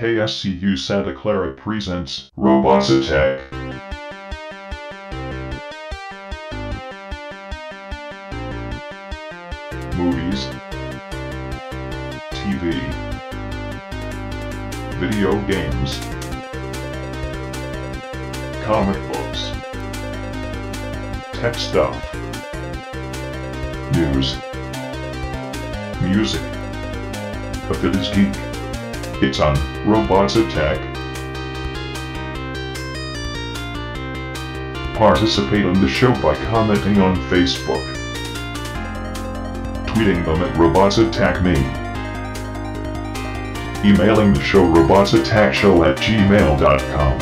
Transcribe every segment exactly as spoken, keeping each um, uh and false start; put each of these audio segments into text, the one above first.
K S C U Santa Clara presents Robots Attack. Movies, T V, video games, comic books, tech stuff, news, music. If it is geek, it's on Robots Attack. Participate in the show by commenting on Facebook, tweeting them at Robots Attack Me, emailing the show robotsattackshow at gmail dot com.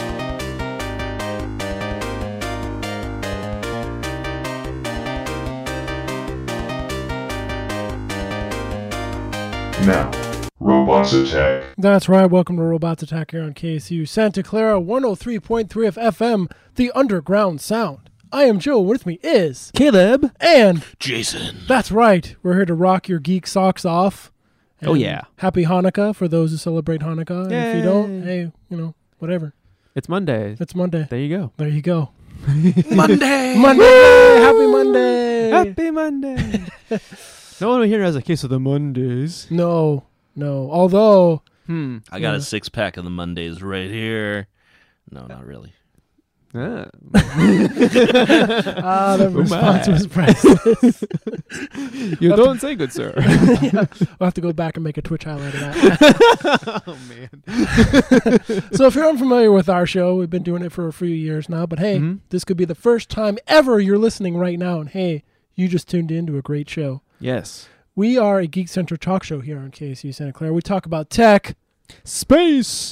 Now, Robots Attack. That's right. Welcome to Robots Attack here on K S U Santa Clara one oh three point three of F M, the underground sound. I am Joe. With me is Caleb and Jason. That's right. We're here to rock your geek socks off. Oh, yeah. Happy Hanukkah for those who celebrate Hanukkah. And if you don't, hey, you know, whatever. It's Monday. It's Monday. There you go. There you go. Monday. Monday. Happy Monday. Happy Monday. No one here has a case of the Mondays. No, no. Although, Hmm. I got Yeah. a six pack of the Mondays right here. No, not really. Ah. ah, the Oh, response my. was priceless. You don't say, good sir. Yeah, we'll have to go back and make a Twitch highlight of that. Oh, man. So if you're unfamiliar with our show, we've been doing it for a few years now, but hey, Mhm. this could be the first time ever you're listening right now, and hey, you just tuned in to a great show. Yes. We are a Geek Center talk show here on K S U Santa Clara. We talk about tech. Space.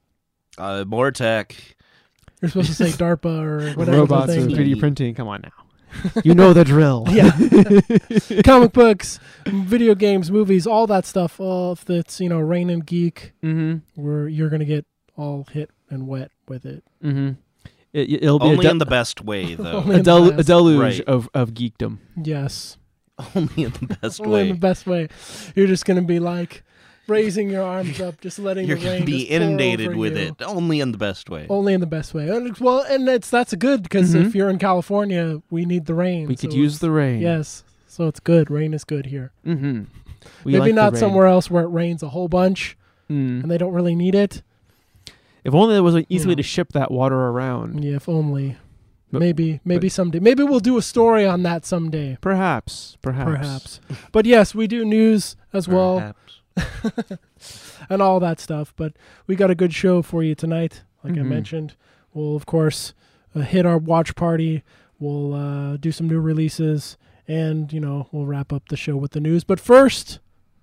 Uh, more tech. You're supposed to say DARPA or whatever. Robots the and thing. three D printing. Come on now. You know the drill. Yeah. Comic books, video games, movies, all that stuff. All if it's, you know, Rain and Geek, Mm-hmm. where you're going to get all hit and wet with it. Mm-hmm. It, it'll be Only a, de- in the best way, though. Only a, in the del- a best. deluge Right. of, of geekdom. Yes. Only in the best Only in the way. best way. You're just going to be like raising your arms up, just letting You're the going rain to be just pour inundated over with you. it. Only in the best way. Only in the best way. And, well, and it's that's good because Mhm. if you're in California, we need the rain. We so could use it's- the rain. Yes. So it's good. Rain is good here. Mm-hmm. We Maybe like the not rain. somewhere else where it rains a whole bunch Mm. and they don't really need it. If only there was an easy way Yeah. to ship that water around. Yeah, if only. But- maybe, maybe someday. Maybe we'll do a story on that someday. Perhaps. Perhaps. Perhaps. But yes, we do news as well. Perhaps. And all that stuff. But we got a good show for you tonight. Like I Mhm. mentioned, we'll, of course, uh, hit our watch party. We'll uh, do some new releases. And, you know, we'll wrap up the show with the news. But first,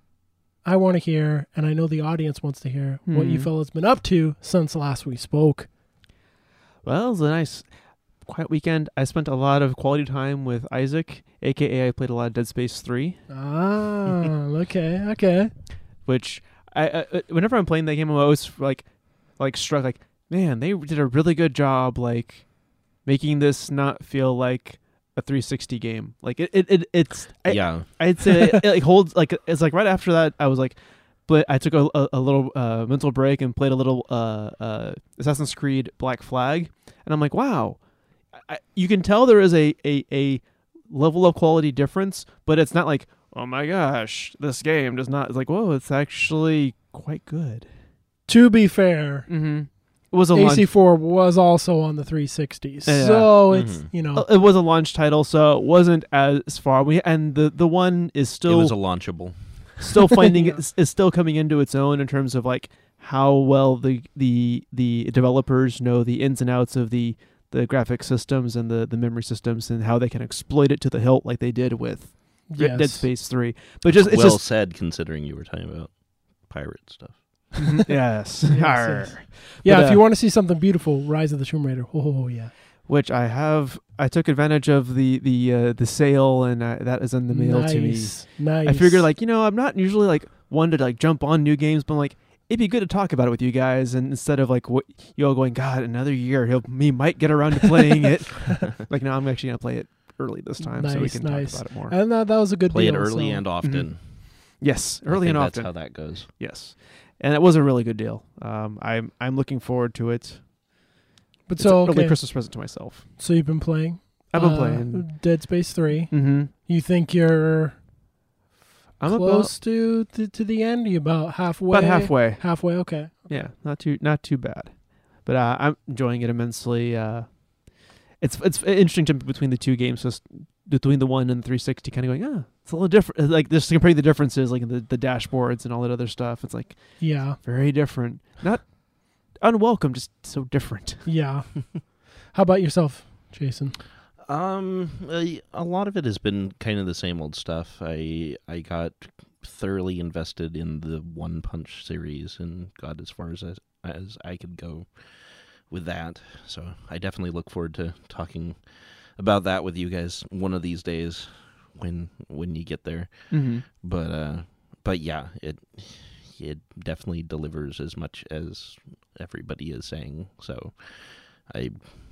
I want to hear, and I know the audience wants to hear, what you Hmm. fellas been up to since last we spoke. Well, it was a nice, quiet weekend. I spent a lot of quality time with Isaac, a k a I played a lot of Dead Space three, Ah, okay, okay. which I, I whenever I'm playing that game, I'm always like, like struck, like, man, they did a really good job, like, making this not feel like a three sixty game. Like, it, it, it it's, I, Yeah. I'd say it, it like holds, like, it's like right after that, I was like, but I took a, a, a little uh, mental break and played a little uh, uh, Assassin's Creed Black Flag, and I'm like, wow, I, you can tell there is a, a, a level of quality difference, but it's not like, oh my gosh, this game does not. It's like, whoa, it's actually quite good. To be fair, Mm-hmm. It was a A C launch. four was also on the three sixty, Yeah. so it's, Mhm. you know, It was a launch title, so it wasn't as far. We and the the one is It still was a launchable. still finding Yeah. it is still coming into its own in terms of like how well the the the developers know the ins and outs of the the graphic systems and the the memory systems and how they can exploit it to the hilt like they did with yes. Dead Space three. But just it's well just said, considering you were talking about pirate stuff. yes, Yes, Arr. yes. Yeah, But, if uh, you want to see something beautiful, Rise of the Tomb Raider. Oh, yeah. which I have. I took advantage of the the uh, the sale and uh, that is in the mail nice. to me. Nice. I figured like you know I'm not usually like one to like jump on new games, but I'm like it'd be good to talk about it with you guys, and instead of like what you all going, God, another year, he'll me might get around to playing it. Like now I'm actually gonna play it early this time, so we Nice, can nice. talk about it more. And that, that was a good Play deal. it early so- and often. Yes, I early think and that's often. how that goes. Yes, and it was a really good deal. Um, I'm I'm looking forward to it. But It's so an early okay, Christmas present to myself. so you've been playing. I've been uh, playing. Dead Space three. Mm-hmm. You think you're I'm close to, to to the end? You about halfway? about about halfway. Halfway. Okay. Yeah, not too not too bad, but uh, I'm enjoying it immensely. Uh, it's it's interesting jump between the two games, just between the one and the three sixty, kind of going, ah, it's a little different. Like just comparing the differences, like the the dashboards and all that other stuff. It's like Yeah. very different, not unwelcome, just so different. Yeah. How about yourself, Jason? Um, a, a lot of it has been kind of the same old stuff. I I got thoroughly invested in the One Punch series and got as far as as, as I could go with that. So I definitely look forward to talking about that with you guys one of these days when when you get there. Mm-hmm. But uh, but yeah, it it definitely delivers as much as everybody is saying. So I.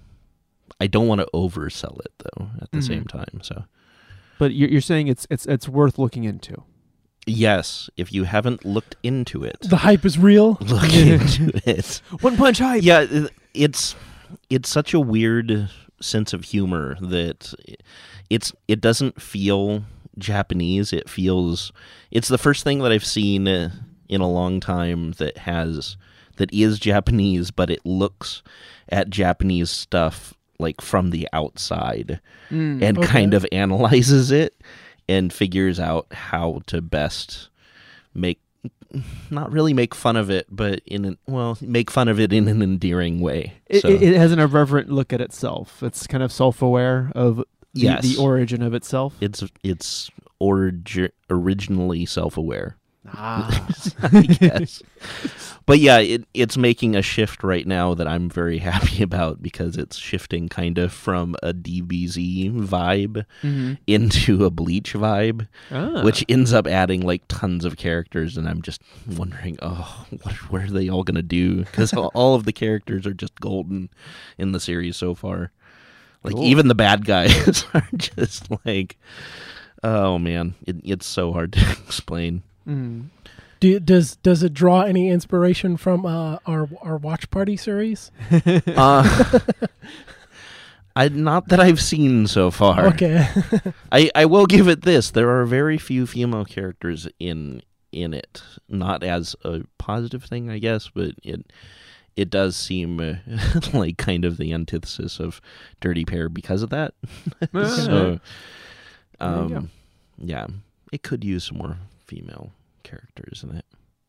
I don't want to oversell it though at the Mhm. same time. So But you're you're saying it's it's it's worth looking into. yes, if you haven't looked into it, The hype is real. look into it. One Punch hype. Yeah, it- it's it's such a weird sense of humor that it's it doesn't feel Japanese. It feels it's the first thing that I've seen uh, in a long time that has that is Japanese, but it looks at Japanese stuff like from the outside Mm. and Okay. kind of analyzes it and figures out how to best make not really make fun of it, but in an, well, make fun of it in an endearing way. It, So, it, it has an irreverent look at itself. It's kind of self-aware of the, Yes. the origin of itself. it's it's origi- originally self-aware, Ah. I guess. But yeah, it it's making a shift right now that I'm very happy about because it's shifting kind of from a D B Z vibe Mhm. into a Bleach vibe, Ah. which ends up adding like tons of characters, and I'm just wondering, oh, what, what are they all gonna do? Because all, all of the characters are just golden in the series so far. Like Cool. even the bad guys are just like, oh man, it, it's so hard to explain. Mm. Do, does does it draw any inspiration from uh, our our watch party series? Uh, I not that I've seen so far. Okay. I, I will give it this: there are very few female characters in in it. Not as a positive thing, I guess, but it it does seem uh, like kind of the antithesis of Dirty Pair because of that. So, There you go. um, yeah, it could use some more female characters in it.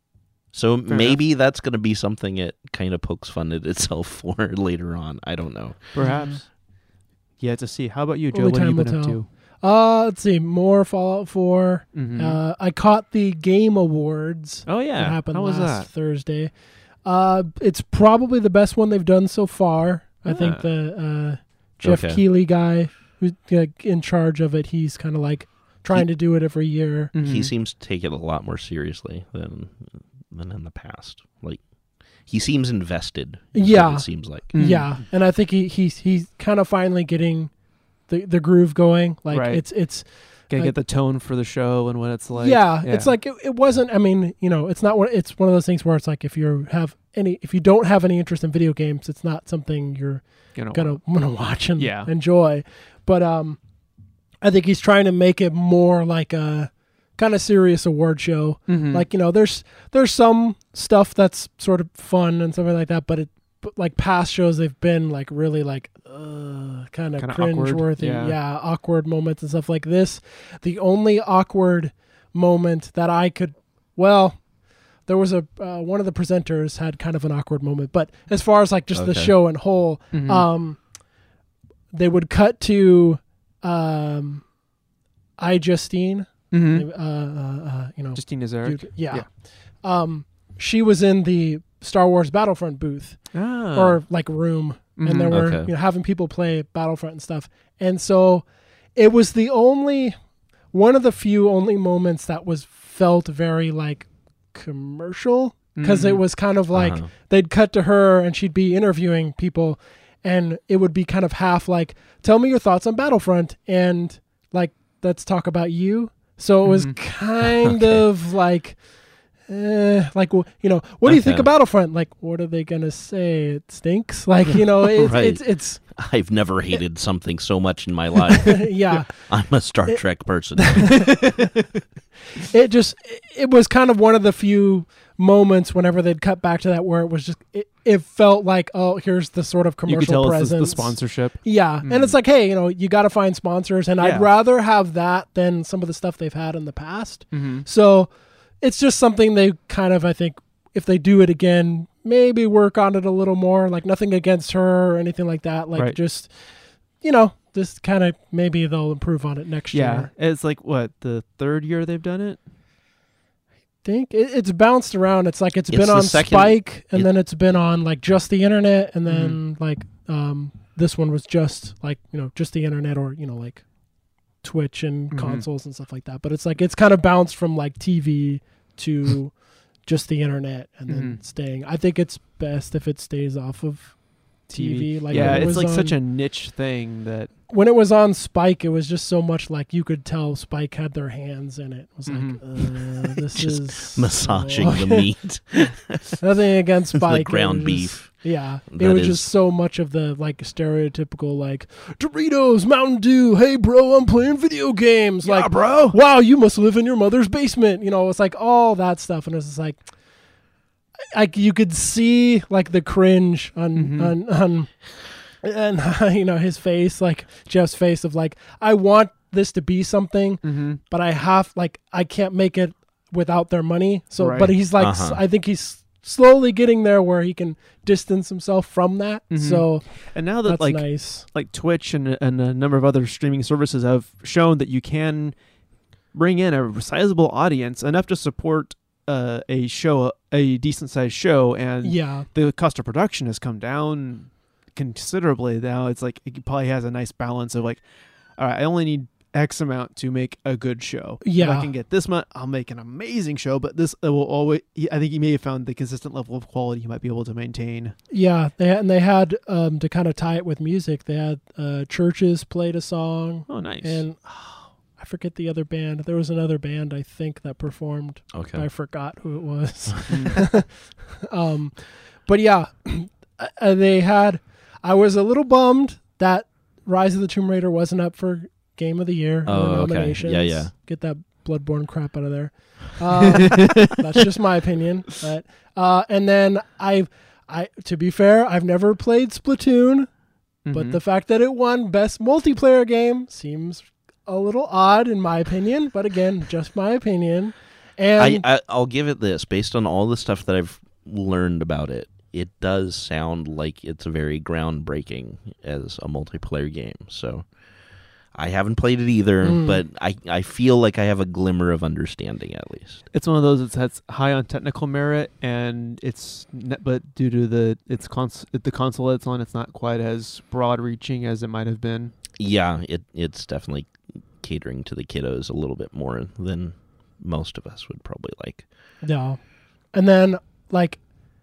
So Fair maybe that's going to be something it kind of pokes fun at itself for later on. I don't know. Perhaps. Yeah, to see. How about you, Joe? Only What have you time been will up tell. to? Uh, let's see. More Fallout four. Mhm. Uh, I caught the Game Awards. oh yeah, That happened how was last that? Thursday. Uh, it's probably the best one they've done so far. I Ah. think the uh, Jeff Okay. Keighley guy who's uh, in charge of it, he's kind of like trying to do it every year. Mhm. He seems to take it a lot more seriously than than in the past. Like he seems invested. is what Yeah. it seems like. Mhm. Yeah, and I think he he's he's kind of finally getting the the groove going. Like Right. it's it's Gotta like- get the tone for the show and what it's like. yeah, it's like it, it wasn't. I mean, you know, it's not one. It's one of those things where it's like if you have any, if you don't have any interest in video games, it's not something you're you know, gonna wanna watch and Yeah. enjoy. But um, I think he's trying to make it more like a kind of serious award show. Mhm. Like you know, there's there's some stuff that's sort of fun and something like that, but it but like past shows they've been like really like uh, kind of Kinda cringe awkward, worthy, yeah. yeah, awkward moments and stuff like this. The only awkward moment that I could, well, there was a uh, one of the presenters had kind of an awkward moment, but as far as like just the Okay. show in whole, Mhm. um, they would cut to um, I Justine, Mhm. uh, uh, uh, you know, Justine Nazarick. you- yeah. Um, she was in the Star Wars Battlefront booth Ah. or like room, and there Mhm. were Okay. you know having people play Battlefront and stuff. And so it was the only one of the few only moments that was felt very like commercial because it Mhm. was kind of like Uh-huh. they'd cut to her and she'd be interviewing people, and it would be kind of half like, tell me your thoughts on Battlefront, and like, let's talk about you. So it was Mhm. kind Okay. of like, eh, like, well, you know, what do you think Okay. of Battlefront? Like, what are they gonna say? It stinks. Like, you know, it's Right. it's, it's I've never hated something so much in my life. yeah. I'm a Star Trek person. It just it was kind of one of the few moments whenever they'd cut back to that where it was just it, it felt like, oh, here's the sort of commercial You could tell presence. it's the, the sponsorship. Yeah, Mm. and it's like, hey, you know, you got to find sponsors, and Yeah. I'd rather have that than some of the stuff they've had in the past. Mm-hmm. So it's just something they kind of, I think, if they do it again, maybe work on it a little more. Like, nothing against her or anything like that. Like, Right. just, you know, just kind of maybe they'll improve on it next Yeah, year. it's like what the third year they've done it. Think it, it's bounced around. It's like it's, It's been the on second- Spike, and it- then it's been on like just the internet, and then Mm-hmm. like um this one was just like, you know, just the internet, or you know, like Twitch and Mhm. consoles and stuff like that. But it's like it's kind of bounced from like T V to just the internet, and then Mhm. staying. I think it's best if it stays off of T V. Like yeah, when it it's was like on, such a niche thing that when it was on Spike, it was just so much like you could tell Spike had their hands in it. It was Mhm. like, uh, this Just is Massaging so- the meat, Nothing against Spike. the it ground was beef. just- yeah, it That was is- just so much of the like stereotypical like Doritos, Mountain Dew. Hey, bro, I'm playing video games. Like, bro. wow, you must live in your mother's basement. You know, it's like all that stuff, and it's just like, like you could see like the cringe on Mhm. on on, and you know his face, like Jeff's face of like, I want this to be something, Mm-hmm. but I have like I can't make it without their money. So, Right. but he's like, Uh-huh. s- I think he's slowly getting there where he can distance himself from that. Mhm. So And now that that's like nice. like Twitch and and a number of other streaming services have shown that you can bring in a sizable audience enough to support uh, a show, a decent sized show, and Yeah, the cost of production has come down considerably. Now it's like it probably has a nice balance of like, all right, I only need X amount to make a good show. If Yeah. I can get this much, I'll make an amazing show. But this uh, will always. I think you may have found the consistent level of quality you might be able to maintain. yeah. They had, and they had um, to kind of tie it with music. They had uh, Churches played a song, Oh, nice. and oh, I forget the other band. There was another band I think that performed. Okay. I forgot who it was. Mm. um, but yeah, uh, they had. I was a little bummed that Rise of the Tomb Raider wasn't up for Game of the Year. Oh, or okay. nominations. Yeah, yeah. Get that Bloodborne crap out of there. Um, that's just my opinion. But uh, and then I, I to be fair, I've never played Splatoon, but Mhm. the fact that it won Best Multiplayer Game seems a little odd in my opinion. But again, just my opinion. And I, I I'll give it this based on all the stuff that I've learned about it. It does sound like it's very groundbreaking as a multiplayer game. So I haven't played it either, Mm. but I, I feel like I have a glimmer of understanding at least. It's one of those that's high on technical merit, and it's ne- but due to the it's cons- the console it's on, it's not quite as broad reaching as it might have been. Yeah, it it's definitely catering to the kiddos a little bit more than most of us would probably like. yeah, and then like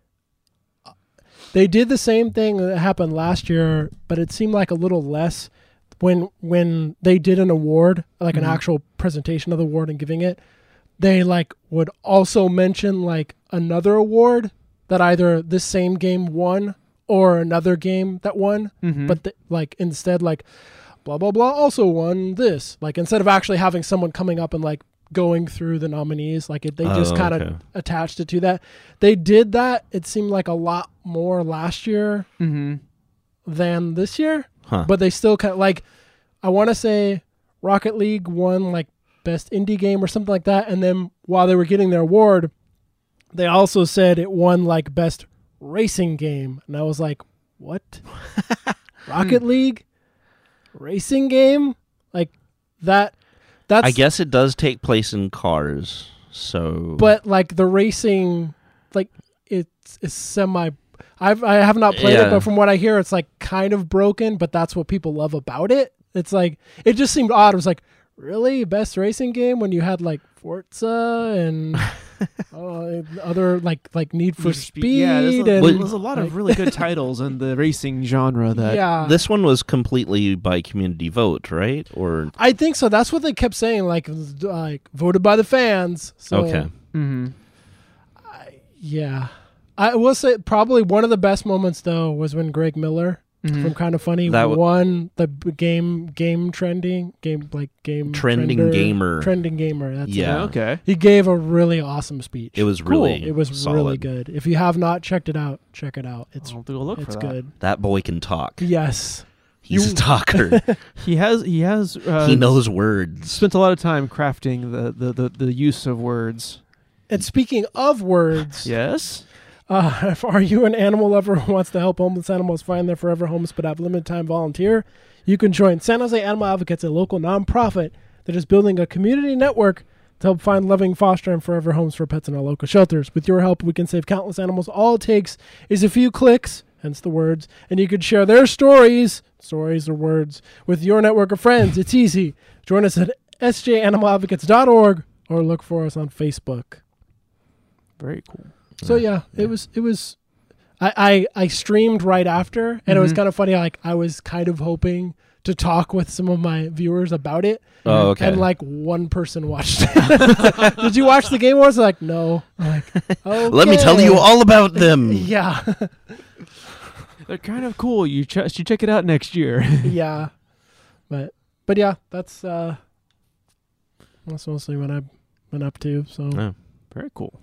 they did the same thing that happened last year, but it seemed like a little less when when they did an award, like Mhm. an actual presentation of the award and giving it. They like would also mention like another award that either this same game won or another game that won, Mm-hmm. but th- like instead like blah blah blah also won this. Like instead of actually having someone coming up and like going through the nominees, like it, they just Oh, kind of okay. attached it to that. They did that. It seemed like a lot more last year mm-hmm. than this year, Huh. but they still kind of like. I want to say Rocket League won like best indie game or something like that, and then while they were getting their award, they also said it won like best racing game, and I was like, what? Rocket League racing game, like that? That's I guess it does take place in cars, so but like the racing, like it's it's semi. I've I have not played it, Yeah. but from what I hear, it's like kind of broken. But that's what people love about it. It's like it just seemed odd. It was like really best racing game when you had like Forza and uh, other like like Need for Need for Speed. Speed. Yeah, there's a, and, there's a lot like- of really good titles in the racing genre. That yeah, this one was completely by community vote, right? Or I think so. That's what they kept saying. Like like voted by the fans. So, okay. Mm-hmm. Yeah. I will say probably one of the best moments though was when Greg Miller Mhm. from Kind of Funny That w- won the b- game game trending game like game Trending trender- gamer. trending gamer. That's Yeah. it. Okay. He gave a really awesome speech. It was Cool. really It was solid. really good. If you have not checked it out, check it out. It's I'll do a look it's for that. good. That boy can talk. Yes. He's You- a talker. He has he has uh, he knows words. spent a lot of time crafting the the, the, the use of words. And speaking of words, Yes. uh, if are you an animal lover who wants to help homeless animals find their forever homes but have limited time volunteer, you can join San Jose Animal Advocates, a local nonprofit that is building a community network to help find loving foster and forever homes for pets in our local shelters. With your help, we can save countless animals. All it takes is a few clicks, hence the words, and you can share their stories, stories or words, with your network of friends. It's easy. Join us at s j animal advocates dot org or look for us on Facebook. Very cool. So yeah, it was it was I, I, I streamed right after, and it was Mhm. kind of funny. Like I was kind of hoping to talk with some of my viewers about it, Oh, okay. and like one person watched it. Did you watch the Game Awards? Like no. I'm like, okay. Let me tell you all about them. Yeah, They're kind of cool. You ch- should check it out next year. yeah, but but yeah, that's uh, that's mostly what I've been up to. So Oh. Very cool.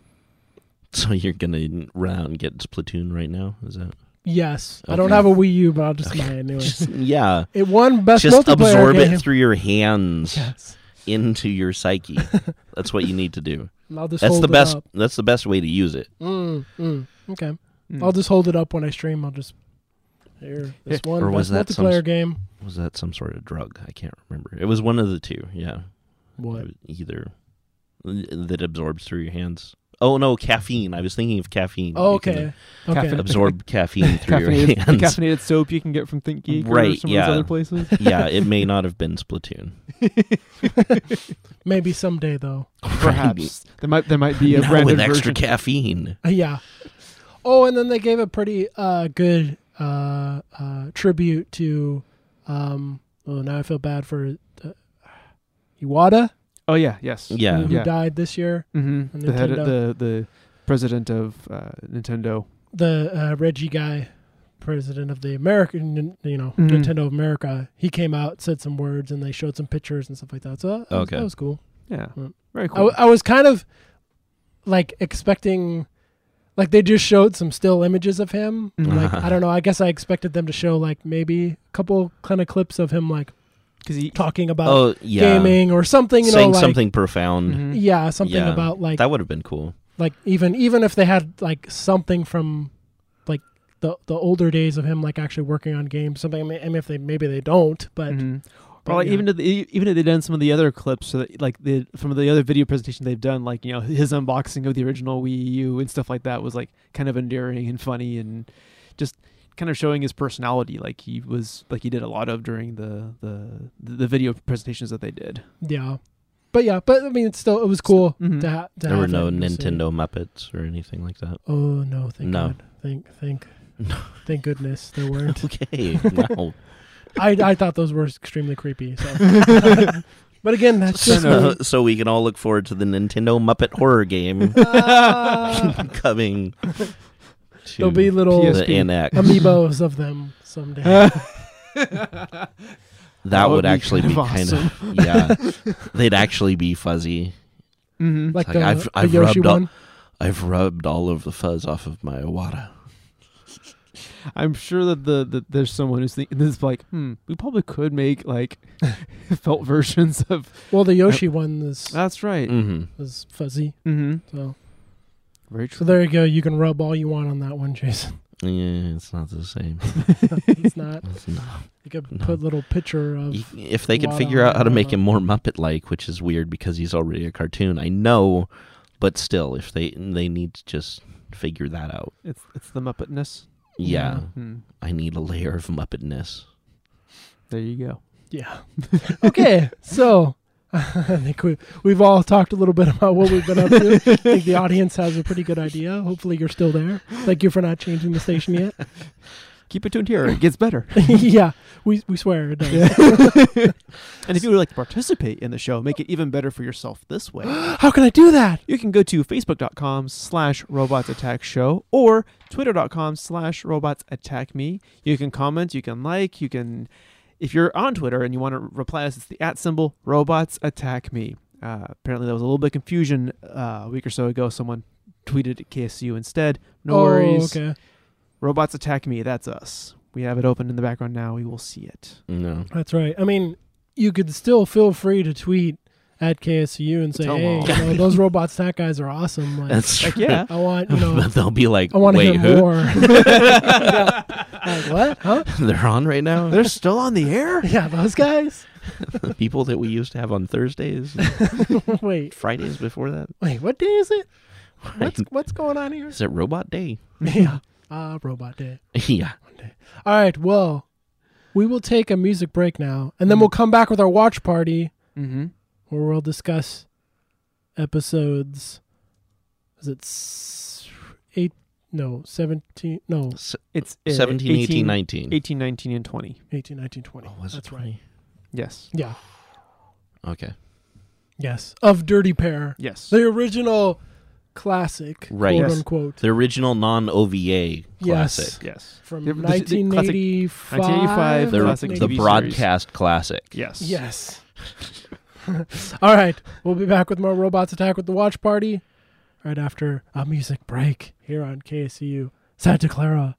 So you're gonna run out and get Splatoon right now? Is that yes, I don't Okay. have a Wii U, but I'll just buy it anyway. just yeah? It won best Just multiplayer absorb game. it through your hands Yes, into your psyche. That's what you need to do. and I'll just That's hold the it best. up. That's the best way to use it. Mm, mm, okay. Mm. I'll just hold it up when I stream. I'll just here this one Or was best that some multiplayer s- game. Was that some sort of drug? I can't remember. It was one of the two. Yeah. What? It was either that absorbs through your hands. Oh no, caffeine. I was thinking of caffeine. Oh, You can okay. Okay. Caffeine. absorb caffeine through your caffeinated, the hands. caffeinated soap you can get from ThinkGeek or Right, some yeah. of those other places. Yeah, it may not have been Splatoon. Maybe someday though. Perhaps there might there might be a Now branded with extra version. caffeine. Uh, yeah. Oh, and then they gave a pretty uh, good uh, uh, tribute to. Um, oh, now I feel bad for uh, Iwata, Oh yeah, yes. Yeah. who, who Yeah. died this year. Mm-hmm. And The head, Nintendo. the the president of uh, Nintendo. The uh, Reggie guy, president of the American, you know, Mhm. Nintendo of America. He came out, said some words, and they showed some pictures and stuff like that. So that, was, Okay. that was cool. Yeah, Mm. very I, cool. w- I was kind of like expecting, like they just showed some still images of him. Mhm. Like I don't know. I guess I expected them to show like maybe a couple kind of clips of him like Because he talking about Oh yeah. gaming or something. You Saying know, like something profound. Mhm. yeah, something Yeah. about like That would have been cool. like even even if they had like something from like the the older days of him like actually working on games. Something. I mean, I mean if they maybe they don't, but. Mhm. but Or like yeah. even if they, even if they've done some of the other clips, so that, like the from the other video presentation they've done, like you know his unboxing of the original Wii U and stuff like that was like kind of endearing and funny and just kind of showing his personality, like he was like he did a lot of during the the the video presentations that they did. Yeah, but yeah, but I mean, it's still it was cool Mhm. to, ha- to There were have no it and see. Nintendo Muppets or anything like that. Oh no, thank No. God, thank thank thank goodness there weren't. Okay. Wow. I I thought those were extremely creepy. So, but again, that's just so, so we can all look forward to the Nintendo Muppet horror game Ah. coming. To There'll be little P S the P. N X. amiibos of them someday. That, That would, would be actually be kind of kind of yeah. They'd actually be fuzzy. Mm-hmm. Like like, the, I've- the I've Yoshi rubbed all- one. I've rubbed all of the fuzz off of my Iwata. I'm sure that the that there's someone who's thinking this is like, hmm, we probably could make like felt versions of. Well, the Yoshi one is That's right. Mm-hmm. is fuzzy. Mm-hmm. So Very true. so there you go. You can rub all you want on that one, Jason. Yeah, it's not the same. It's not. It's not. You could No. put a little picture of. Y- If they could Iwata figure out how to on make it. him more Muppet-like, which is weird because he's already a cartoon, I know, but still, if they they need to just figure that out. It's it's the Muppetness. Yeah, Hmm. I need a layer of Muppetness. There you go. Yeah. Okay, so I think we we've all talked a little bit about what we've been up to. I think the audience has a pretty good idea. Hopefully, you're still there. Thank you for not changing the station yet. Keep it tuned here. It gets better. yeah, we we swear it does. And if you would like to participate in the show, make it even better for yourself this way. How can I do that? You can go to facebook.com slash robots attack show or twitter.com slash robots attack me. You can comment, you can like, you can, if you're on Twitter and you want to reply us, it's the at symbol robots attack me. Uh, apparently there was a little bit of confusion uh, a week or so ago. Someone tweeted at K S C U instead. No oh, worries. Okay. Robots attack me. That's us. We have it open in the background now. We will see it. No. That's right. I mean, you could still feel free to tweet at K S C U and say, Tell hey, them you all. know, those robots attack guys are awesome. Like, That's Like, true. yeah. I want, you know, But they'll be like, I want to wait, hear who? more. Yeah. Like, what? Huh? They're on right now? They're still on the air? Yeah, those guys? The people that we used to have on Thursdays, wait, Fridays before that. wait, what day is it? What's what's going on here? Is it Robot Day? Yeah. Uh, robot day. Yeah. All right, well, we will take a music break now, and then we'll come back with our watch party Mm-hmm. where we'll discuss episodes. Is it s- eight? No, seventeen. No, S- It's uh, seventeen, eighteen, nineteen. eighteen, nineteen, and twenty. eighteen, nineteen, twenty. Oh, was it That's right. twenty? Yes. Yeah. Okay. Yes. Of Dirty Pair, Yes. the original classic, Right. quote Yes. unquote. The original non-O V A Yes. classic. Yes. From The- the- the nineteen eighty-five. nineteen eighty-five The, classic the T V series. broadcast classic. Yes. Yes. All right. We'll be back with more Robots Attack with the Watch Party right after a music break here on K S C U Santa Clara.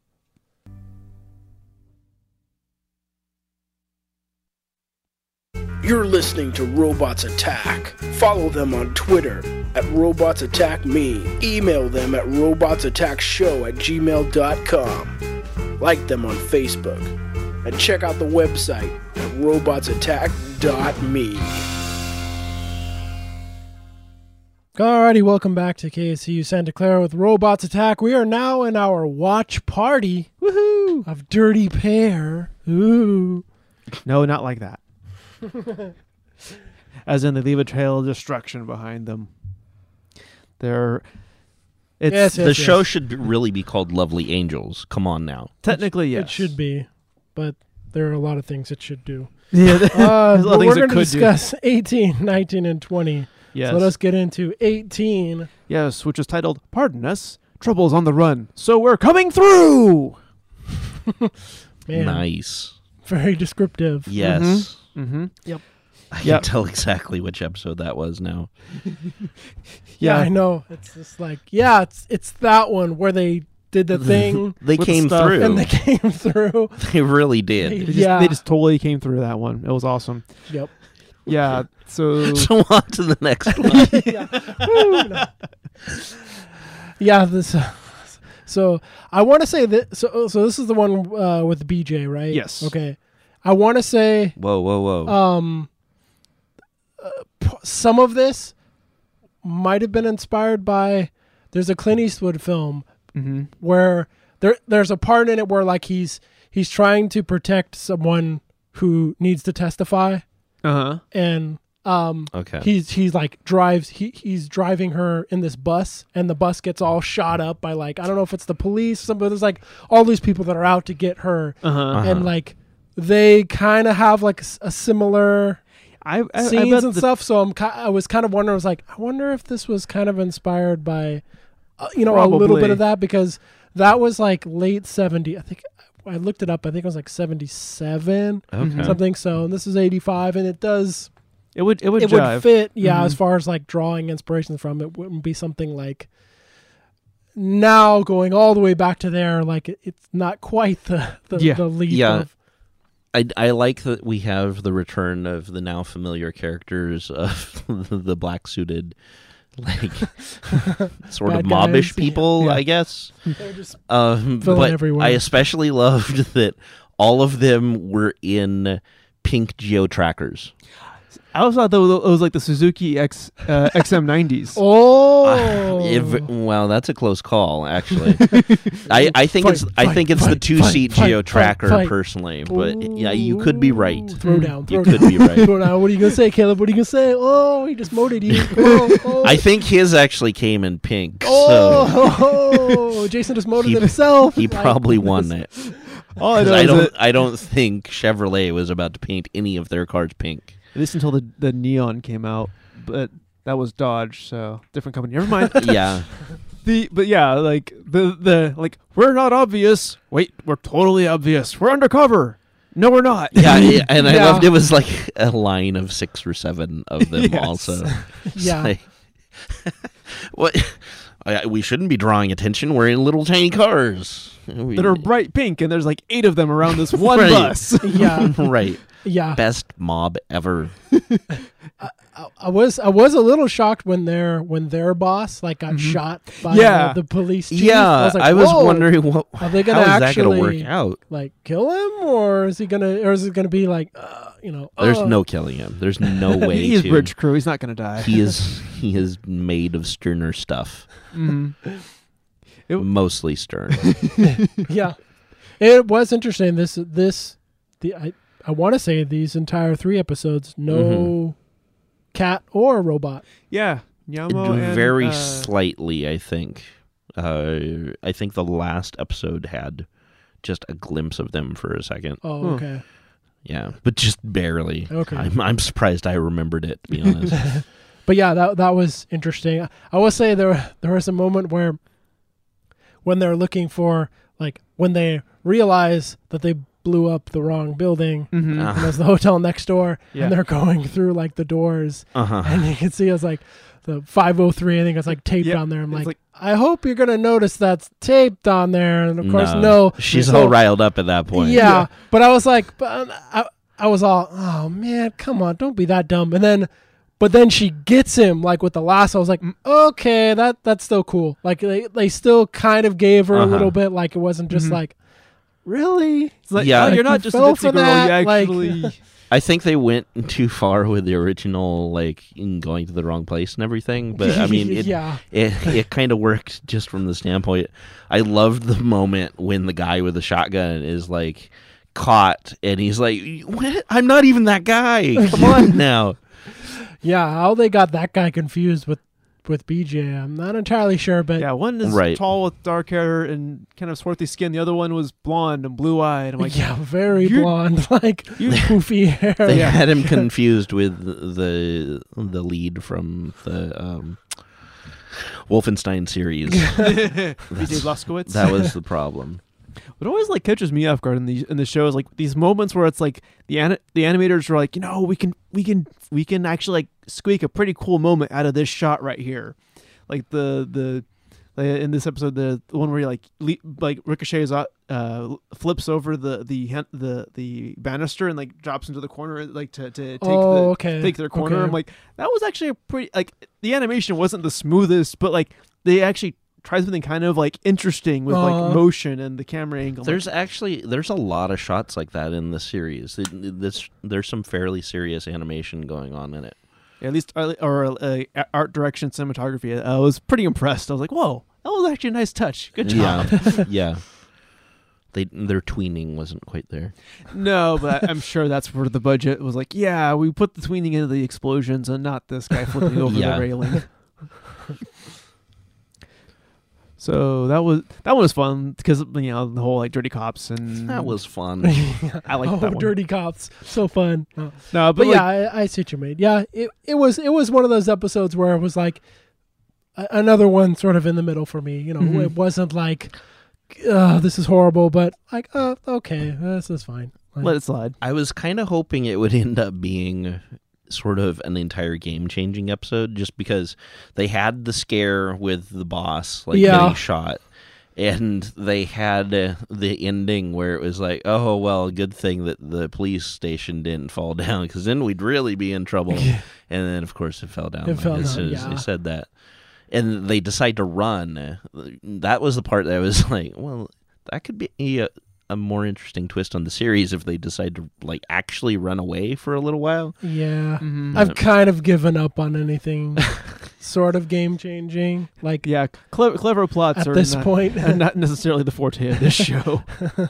You're listening to Robots Attack. Follow them on Twitter at Robots Attack Me. Email them at robotsattackshow at gmail dot com. Like them on Facebook. And check out the website at robotsattack dot me. Alrighty, welcome back to K S C U Santa Clara with Robots Attack. We are now in our watch party Woohoo! of Dirty Pair. Ooh. No, not like that. As in, they leave a trail of destruction behind them. They're. It's Yes, yes. The show should be- really be called Lovely Angels. Come on now. technically yes. It should be, but there are a lot of things it should do. Yeah. Uh, There's a lot of but things we're it going to could do. discuss eighteen, nineteen, and twenty. Yes. So let us get into eighteen. Yes, which is titled "Pardon Us, Trouble's on the Run, So We're Coming Through." Man, Nice. very descriptive. Yes. Mm-hmm. I Yep. can tell exactly which episode that was now. Yeah, Yeah. I know. It's just like, yeah, it's it's that one where they did the thing They With came stuff through. and they came through. They really did. They just, Yeah. they just totally came through that one. It was awesome. Yep. Yeah. So So on to the next one. yeah. Woo, no. Yeah, this. Uh, so I want to say that. So so this is the one uh, with B J, right? Yes. Okay. I want to say Whoa, whoa, whoa. um, uh, p- some of this might have been inspired by. There's a Clint Eastwood film mhm. where there there's a part in it where like he's he's trying to protect someone who needs to testify, uh-huh. and um okay. he's he's like drives he he's driving her in this bus, and the bus gets all shot up by like I don't know if it's the police, some but there's like all these people that are out to get her, Uh-huh. Uh-huh. and like they kind of have like s- a similar I, I, I scenes bet and the- stuff. So I'm ki- I was kind of wondering. I was like, I wonder if this was kind of inspired by, uh, you know, a little Probably. bit of that, because that was like late seventy. I think I looked it up. I think it was like seventy-seven Okay. something. So and this is eighty-five, and it does It would. It would. it jive. would fit. Yeah, Mhm. as far as like drawing inspiration from, it wouldn't be something like. Now going all the way back to there, like it, it's not quite the the, Yeah. the leap Yeah. of I, I like that we have the return of the now familiar characters of the black suited, like sort Bad of mobbish guys, people, yeah. I guess. they're just Um, Filling but everywhere. I especially loved that all of them were in pink geo trackers. I always thought that was, it was like the Suzuki X uh, X M nineties. oh Uh, if, well, that's a close call, actually. I, I think Fight, it's I fight, think it's the fight, two seat fight, geo fight, tracker fight. personally, but yeah, you could be right. Ooh, Throw down. Throw You down. could be right. Throw down. What are you gonna say, Caleb? What are you gonna say? Oh, he just moted you. Oh, oh. I think his actually came in pink, so Oh, Jason just moted He- himself. he Like, probably won it. All I 'Cause know I is don't. that, I don't think Chevrolet was about to paint any of their cars pink. at least until the the neon came out, but that was Dodge, so different company. Never mind. Yeah. The but yeah, like the the like we're not obvious. Wait, we're totally obvious. We're undercover. No, we're not. Yeah, yeah, and I Yeah. loved it was like a line of six or seven of them Yes. also. It's Yeah. like, what? I, we shouldn't be drawing attention. We're in little tiny cars We- that are bright pink, and there's like eight of them around this one Right. bus. Yeah, right. yeah. Best mob ever. I, I was I was a little shocked when their when their boss like got Mhm. shot by Yeah. the, the police chief. Yeah, I was, like, I was "Whoa, wondering what. are they gonna how is that going to actually work out? like kill him, or is he gonna, or is it gonna be like, uh, you know, There's uh, no killing him. There's no way. He's to. bridge crew. He's not gonna die. He is. He is made of sterner stuff. Mhm. It- Mostly stern. yeah. It was interesting. This this the I I want to say these entire three episodes, no Mm-hmm. cat or robot. Yeah, Yamo and, Very uh, slightly, I think. Uh, I think the last episode had just a glimpse of them for a second. Oh, Hmm. okay. Yeah, but just barely. Okay. I'm I'm surprised I remembered it, to be honest. But yeah, that that was interesting. I will say there there was a moment where when they're looking for, like, when they realize that they blew up the wrong building Mhm. Ah. and there's the hotel next door, Yeah. and they're going through like the doors, Uh-huh. and you can see it's like the five oh three, I think it's like taped Yeah, on there. I'm it's like, like- I hope you're gonna notice that's taped on there, and of course, no. She's So- all riled up at that point. Yeah, Yeah. but I was like, but I, I was all, oh man, come on, don't be that dumb. And then, but then she gets him like with the lasso. I was like, Mm. okay, that that's still cool. Like they they still kind of gave her Uh-huh. a little bit. Like it wasn't just Mhm. like, really. It's like, Yeah. oh, you're Like, not you just a fell ditzy for girl. that, You like- actually. I think they went too far with the original, like in going to the wrong place and everything. But I mean, it yeah, it, it kind of worked just from the standpoint. I loved the moment when the guy with the shotgun is like caught, and he's like, "What? I'm not even that guy. Come on now." yeah. How they got that guy confused with with B J, I'm not entirely sure. But Yeah, one is Right. tall with dark hair and kind of swarthy skin. The other one was blonde and blue eyed. I'm like, yeah, very you're- blonde, like you- poofy hair. They Yeah. had him confused with the the lead from the um, Wolfenstein series. B J That's- Blazkowicz. That was the problem. What always like catches me off guard in the in the show is like these moments where it's like the an- the animators are like, you know, we can we can we can actually like squeak a pretty cool moment out of this shot right here, like the the. uh, In this episode, the, the one where he like le- like ricochets out, uh, flips over the the hen- the the banister and like drops into the corner like to, to take oh, the okay. take their corner. Okay. I'm like, that was actually a pretty like the animation wasn't the smoothest, but like they actually tried something kind of like interesting with Uh. like motion and the camera angle. There's Like, actually there's a lot of shots like that in the series. It- it- This there's some fairly serious animation going on in it. at least uh, or uh, art direction, cinematography. I was pretty impressed. I was like, whoa, that was actually a nice touch. Good job. Yeah, yeah. They their tweening wasn't quite there. No, but I'm sure that's where the budget was like, yeah, we put the tweening into the explosions and not this guy flipping over Yeah. the railing. So that was that one was fun because you know the whole like dirty cops and That was fun. I like oh, that one. dirty cops, so fun. Oh. No, but, But like, yeah, I, I see what you mean. Yeah, it it was it was one of those episodes where it was like a, another one sort of in the middle for me. You know, Mhm. it wasn't like, uh, this is horrible, but like, uh, okay, this is fine. Like, let it slide. I was kind of hoping it would end up being sort of an entire game-changing episode, just because they had the scare with the boss, like Yeah. getting shot, and they had uh, the ending where it was like, oh well, good thing that the police station didn't fall down, because then we'd really be in trouble. And then, of course, it fell down It like, fell as down, soon as yeah. they said that. And they decide to run. That was the part that was like, well, that could be a, a more interesting twist on the series if they decide to like actually run away for a little while. yeah, Mhm. I've kind of given up on anything sort of game changing. Like Yeah, clever, clever plots at are this not, point, are not necessarily the forte of this show.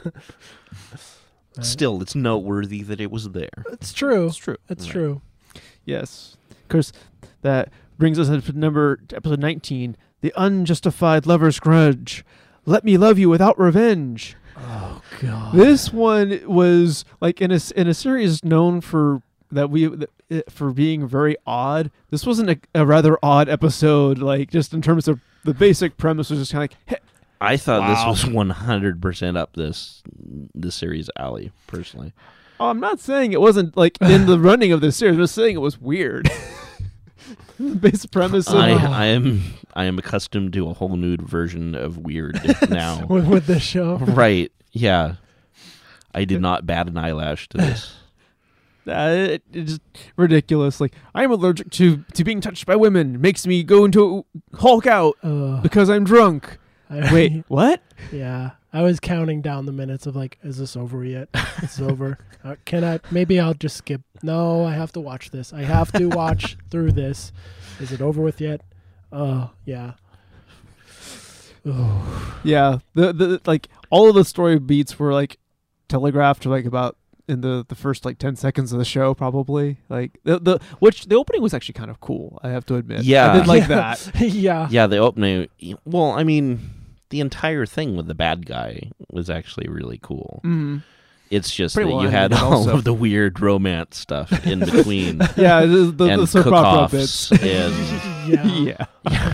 Still, it's noteworthy that it was there. it's true. It's true. It's Right. true. Yes. Of course, that brings us to number to episode nineteen, The Unjustified Lover's Grudge. Let me love you without revenge. Oh Oh god. This one was like in a s- in a series known for that we for being very odd. This wasn't a, a rather odd episode. Like just in terms of the basic premise was just kind of like. Hey, I thought Wow. this was one hundred percent up this this series alley, personally. oh, I'm not saying it wasn't like in the running of this series. I'm just saying it was weird. The basic premise. Of, I, I am I am accustomed to a whole new version of weird now. with, with this show. Right. Yeah. I did not bat an eyelash to this. Uh, it, it's just ridiculous. Like I'm allergic to to being touched by women. It makes me go into Hulk out Uh, because I'm drunk. I- Wait, what? Yeah, I was counting down the minutes of like, is this over yet? It's over. Uh, can I? Maybe I'll just skip. No, I have to watch this. I have to watch through this. Is it over with yet? Oh, yeah. Oh, Yeah, the the like all of the story beats were like telegraphed like about in the the first like ten seconds of the show probably. Like the the which the opening was actually kind of cool. I have to admit. Yeah. I did like Yeah. that. yeah. Yeah, the opening. Well, I mean, the entire thing with the bad guy was actually really cool. Mm-hmm. It's just Pretty that well you had animated all also. of the weird romance stuff in between. Yeah, the the, and the soap opera bits. cook-offs and Yeah. Yeah.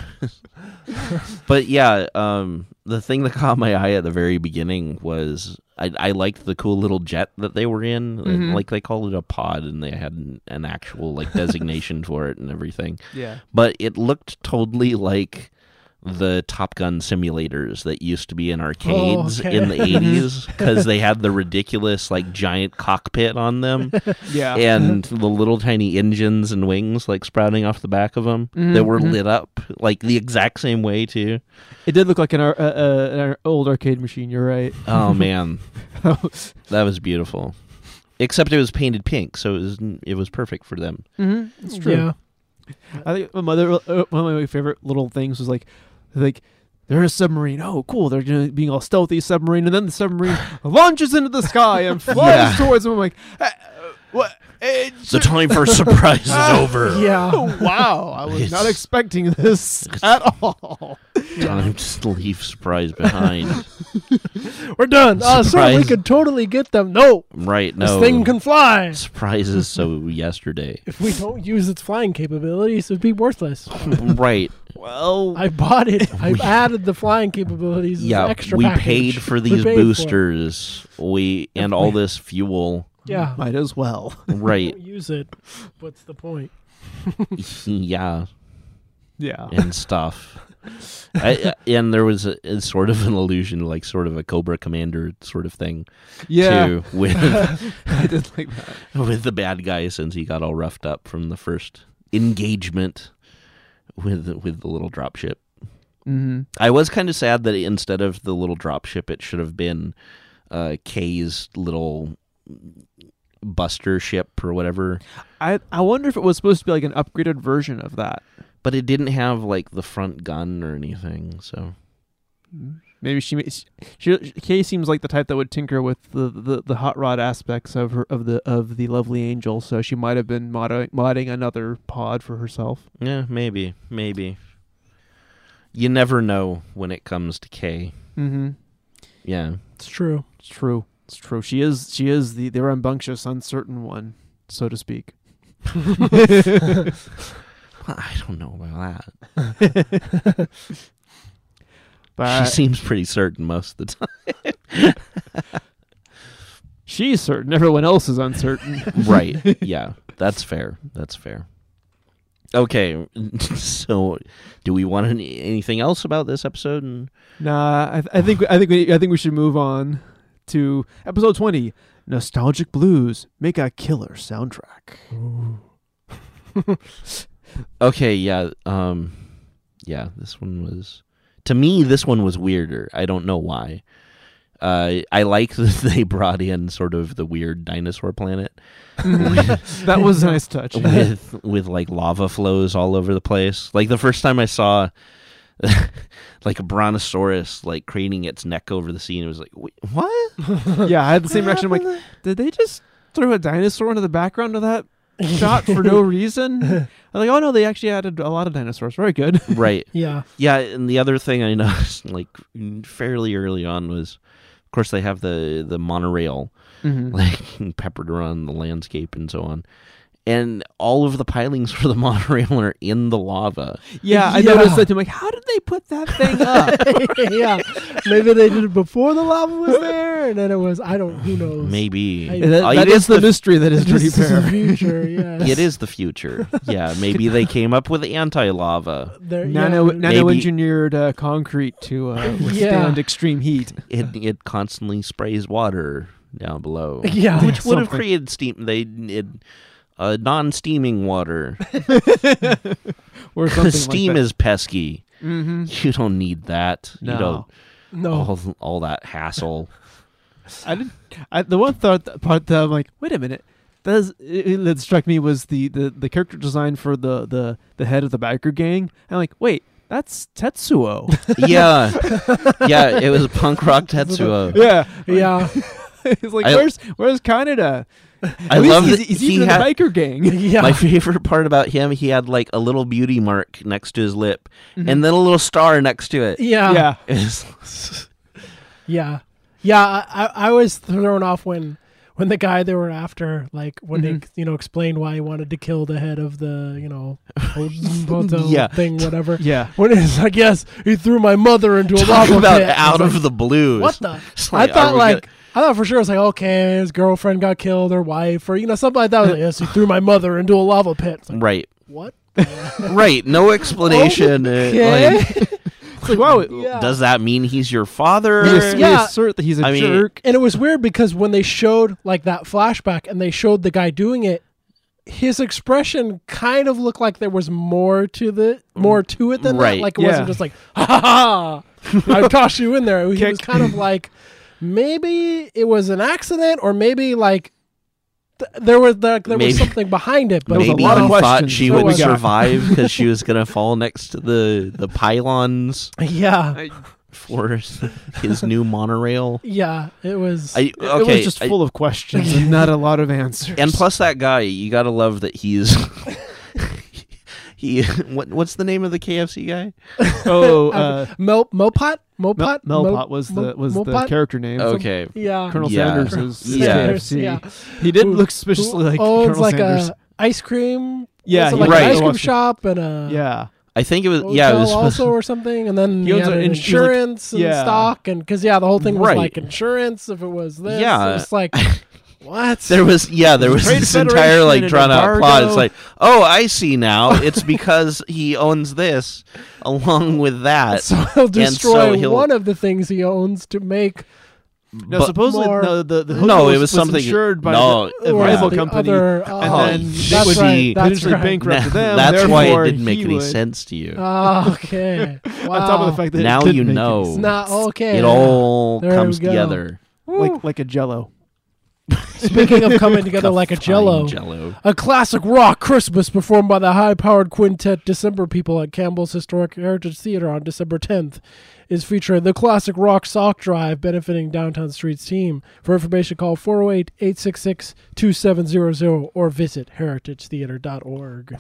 but yeah, um, the thing that caught my eye at the very beginning was I, I liked the cool little jet that they were in. Mhm. Like they called it a pod, and they had an, an actual like designation for it and everything. Yeah. But it looked totally like the Top Gun simulators that used to be in arcades okay. in the eighties because they had the ridiculous like giant cockpit on them Yeah. and the little tiny engines and wings like sprouting off the back of them Mhm, that were mhm. lit up like the exact same way too. It did look like an, ar- uh, uh, an ar- old arcade machine. You're right. Oh man, that was beautiful. Except it was painted pink, so it was it was perfect for them. Mm-hmm. It's true. Yeah. I think my mother, uh, one of my favorite little things was like, like they're a submarine. Oh, cool! They're gonna being all stealthy submarine, and then the submarine launches into the sky and flies Yeah. towards them. I'm like, uh, what? It's The time for a surprise is over. Yeah. Oh, wow! I was It's- not expecting this at all. Time to leave surprise behind. We're done. Uh, sir, we Surprise. could totally get them. No, Right? this No. thing can fly. Surprises so yesterday. If we don't use its flying capabilities, it'd be worthless. Right. Well, I bought it. I've added the flying capabilities. As Yeah, an extra we package. paid for We these paid for it. boosters. We and all this fuel. Yeah. might as well. Right. Don't use it. What's the point? Yeah. Yeah. And stuff. I, and there was a, a sort of an allusion, like sort of a Cobra Commander sort of thing, Yeah. too, with I did like that. with the bad guy since he got all roughed up from the first engagement with with the little dropship. Mm-hmm. I was kind of sad that instead of the little dropship, it should have been uh, Kay's little buster ship or whatever. I I wonder if it was supposed to be like an upgraded version of that. But it didn't have like the front gun or anything, so Maybe she, ma- she, Kay seems like the type that would tinker with the, the, the hot rod aspects of her of the of the lovely angel. So she might have been mod- modding another pod for herself. yeah, maybe, maybe. You never know when it comes to Kay. Mm-hmm. Yeah, It's true. It's true. It's true. She is she is the the rambunctious, uncertain one, so to speak. well, I don't know about that. But She seems pretty certain most of the time. she's certain. Everyone else is uncertain. Right? Yeah, that's fair. That's fair. Okay, so do we want any, anything else about this episode? And Nah, I, th- I think I think we, I think we should move on to episode twenty. Nostalgic blues make a killer soundtrack. okay, yeah, um, yeah. This one was, to me, this one was weirder. I don't know why. Uh, I like that they brought in sort of the weird dinosaur planet That was a nice touch. with with like lava flows all over the place. Like the first time I saw like a brontosaurus like craning its neck over the scene, it was like, wait, what? Yeah, I had the same reaction. I'm like, did they just throw a dinosaur into the background of that shot for no reason? I'm like, oh no, they actually added a lot of dinosaurs. Very good. Right. Yeah. Yeah, and the other thing I noticed, like fairly early on, was Of course, they have the the monorail Mhm. like peppered around the landscape and so on. And all of the pilings for the monorail are in the lava. Yeah, I Yeah. noticed that. I'm like, how did they put that thing up? Yeah, maybe they did it before the lava was there, and then it was. I don't. Who knows? Maybe. I- that Uh, that it is the, the mystery that is This Dirty is the Pair. future. Yes. It is the future. Yeah, maybe they came up with anti-lava. There, Nano yeah, nano engineered uh, concrete to uh, withstand Yeah. extreme heat. It it constantly sprays water down below. Yeah. Which would have Something. created steam. They it uh, non-steaming water. Or something Steam like is pesky. that. Mm-hmm. You don't need that. You No. don't No. all, all that hassle. I didn't. I, the one thought that part that I'm like, wait a minute. That, is, it, that struck me was the, the, the character design for the, the, the head of the biker gang. I'm like, wait, that's Tetsuo. Yeah, yeah. It was a punk rock Tetsuo. yeah, Yeah. It's like, I- where's where's Canada? I At least love he's, that he's he even in had- the biker gang. Yeah. My favorite part about him, he had like a little beauty mark next to his lip, Mhm. and then a little star next to it. yeah. yeah. It's- Yeah. Yeah. I, I, I was thrown off when when the guy they were after, like when Mhm. they you know explained why he wanted to kill the head of the you know hotel Yeah. thing, whatever. Yeah. When it's like, yes, he threw my mother into a Talk lava about pit. I out was of the blues. like, what the? It's I like, are thought we like gonna- I thought for sure it was like, okay, his girlfriend got killed, or wife, or you know something like that. I was like, yes, he threw my mother into a lava pit. It's like, right, what? right. No explanation. uh, Okay. like, It's like, wow. Yeah. does that mean he's your father? We, ass- we Yeah. assert that he's a I mean- jerk. And it was weird because when they showed like that flashback and they showed the guy doing it, his expression kind of looked like there was more to the more to it than Right. that. Like it Yeah. wasn't just like ha ha ha. I tossed you in there. He was Kick. kind of like maybe it was an accident, or maybe like th- there was like there Maybe- was something behind it. But There was a Maybe lot of he thought questions. she What would we got? survive because she was gonna fall next to the the pylons yeah, for his new monorail. yeah, it was. I, It- okay, it was just I- full of questions and not a lot of answers. and plus that guy, you gotta love that he's he. What what's the name of the K F C guy? oh, uh, Mel Mopot Mel, Mopot Melpot was the Mo- was the Mopot? character name. Okay, Yeah, Colonel Yeah. Sanders is Yeah. K F C. Yeah. He did Who- look suspiciously who like owns Colonel like Sanders. a ice cream. Yeah, also he like right. an ice cream was- shop and a yeah, I think it was. hotel Yeah, it was. also or something, and then He he, owns had a- an and he was like- insurance and yeah. stock, and because yeah, the whole thing was Right. like insurance. If it was this, Yeah. it's like what? There was yeah, there was Trade this Federation entire like and drawn out embargo. plot. It's like, oh, I see now. It's because he owns this along with that. so he'll destroy so he'll- one of the things he owns to make no, But- supposedly more- no, the, the No, hotel it was, was something- insured by no, the, a or rival the company, other, and oh, then you they would that's right, be that's potentially right. bankrupt Now- them. that's why it therefore didn't make he any would. sense to you. Ah, okay. Wow. On top of the fact that Now it didn't you make know. any it's not okay. It all There comes we go. together. sense. like like a Jello. Speaking of coming together like a Fine jello. Jello. A classic rock Christmas performed by the high-powered quintet December People at Campbell's Historic Heritage Theater on December tenth is featuring the classic rock sock drive benefiting Downtown Streets team. For information, call four oh eight, eight six six, two seven zero zero or visit heritage theater dot org.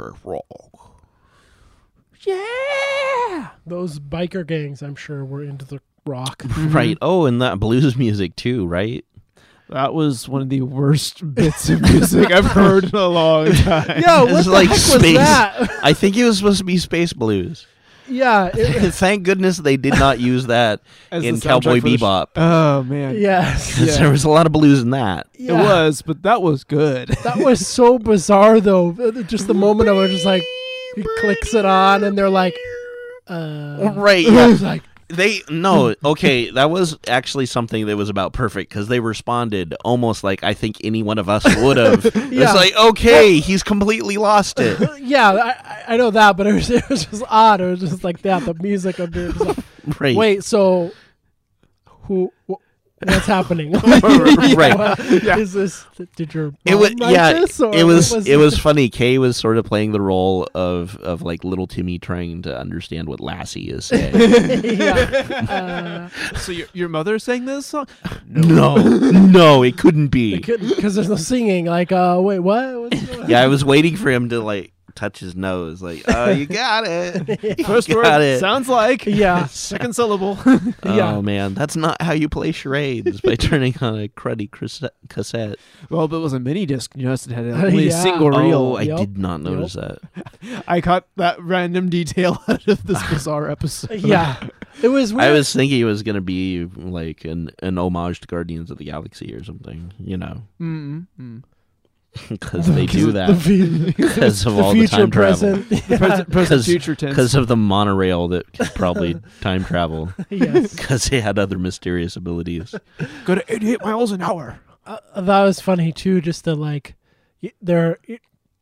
Yeah. Those biker gangs, I'm sure, were into the rock. Right. Oh, and that blues music too, right? That was one of the worst bits of music I've heard in a long time. Yeah, It's what the like heck was space. that? I think it was supposed to be space blues. Yeah, it, Thank goodness they did not use that As in the soundtrack Cowboy for the sh- Bebop. Oh man, yes. 'Cause Yeah. there was a lot of blues in that. Yeah. it was, but that was good. That was so bizarre, though. Just the moment I was just like, he clicks it on, and they're like, uh, Right, it yeah. was like, They no, okay, that was actually something that was about perfect because they responded almost like I think any one of us would have. Yeah. It's like, okay, he's completely lost it. yeah, I, I know that, but it was, it was just odd. It was just like that. The music of it was like, Right. wait, so who? Wh- what's happening? Right. What- Is this? Did your mom It was write yeah. this, or It was what it was funny. Kay was sort of playing the role of of like little Timmy trying to understand what Lassie is saying. yeah. Uh, So your your mother sang this song? no, no, it couldn't be. because there's no singing. Like, uh, wait, what? What's going on? Yeah, I was waiting for him to like touch his nose. Like, oh, you got it. You First got word it. sounds like. Yeah. Second syllable. Oh Yeah. man, that's not how you play charades by turning on a cruddy cris- cassette. Well, but it was a mini disc. You noticed it had Uh, only yeah. a single reel. Oh, I Yep. did not notice that. I caught that random detail out of this bizarre episode. Yeah. It was weird. I was thinking it was gonna be like an an homage to Guardians of the Galaxy or something, you know, Mm-hmm. because they do The, that fu- because of the all the future, time travel, present. Yeah. Present, present Cause- future tense. because of the monorail that could probably time travel, Yes. because it had other mysterious abilities. Go to eighty-eight miles an hour. Uh, that was funny too, just to like, y- they're y-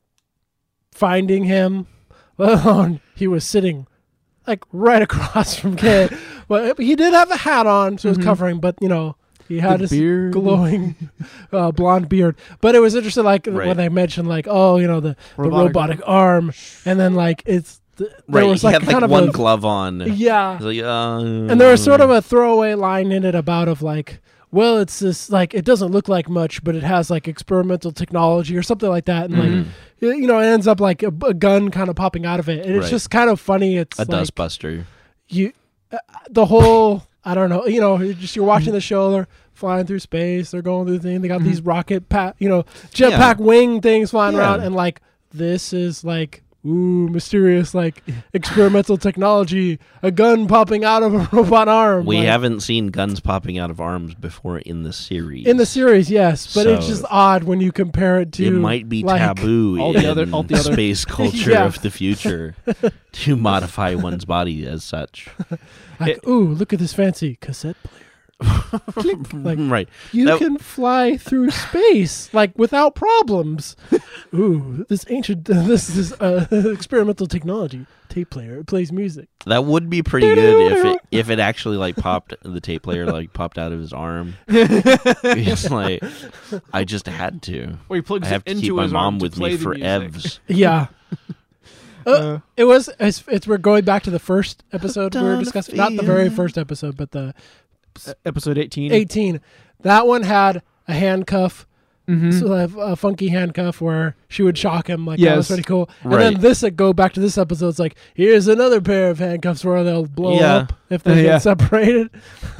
finding him. Let alone he was sitting like right across from Kid. Well, he did have a hat on, so it was Mhm. covering, but you know, he had The his beard. glowing uh, blonde beard. But it was interesting, like Right. when they mentioned, like, oh, you know, the, the Robotic robotic arm, and then like it's th- there Right, was he like had kind like of one a, glove on. yeah. He's like, uh, And there was sort of a throwaway line in it about of like, well, it's this like it doesn't look like much, but it has like experimental technology or something like that, and Mhm. like y- you know, it ends up like a, a gun kind of popping out of it, and it's Right. just kind of funny. It's a like dustbuster. you, uh, the whole I don't know, you know, you're just you're watching the show. They're flying through space. They're going through the thing. They got these rocket pa- you know, jetpack wing things flying Yeah. around, and like this is like. Ooh, mysterious, like experimental technology, a gun popping out of a robot arm. We like, haven't seen guns popping out of arms before in the series. in the series, yes, but it's So- just odd when you compare it to. it might be like, taboo all in the other- all the other- space culture Yeah. of the future to modify one's body as such. Like, It- ooh, look at this fancy cassette player. Click. Like, Right. you That- can fly through space like without problems. Ooh, this ancient, this is uh, experimental technology tape player. It plays music. That would be pretty good if it if it actually like popped the tape player like popped out of his arm. It's like I just had to. Or he plugs I have it to into keep my his arm mom to with play me the for music. evs. Yeah. Uh, Uh, it was. It's, it's. We're going back to the first episode we were Down discussing. the Not the very field. first episode, but the E- episode eighteen. eighteen. That one had a handcuff. Mm-hmm. So a, a funky handcuff where she would shock him. Like that was Yes. pretty cool. And Right. then this, uh, go back to this episode. It's like here's another pair of handcuffs where they'll blow Yeah. up if they Uh, get yeah. separated.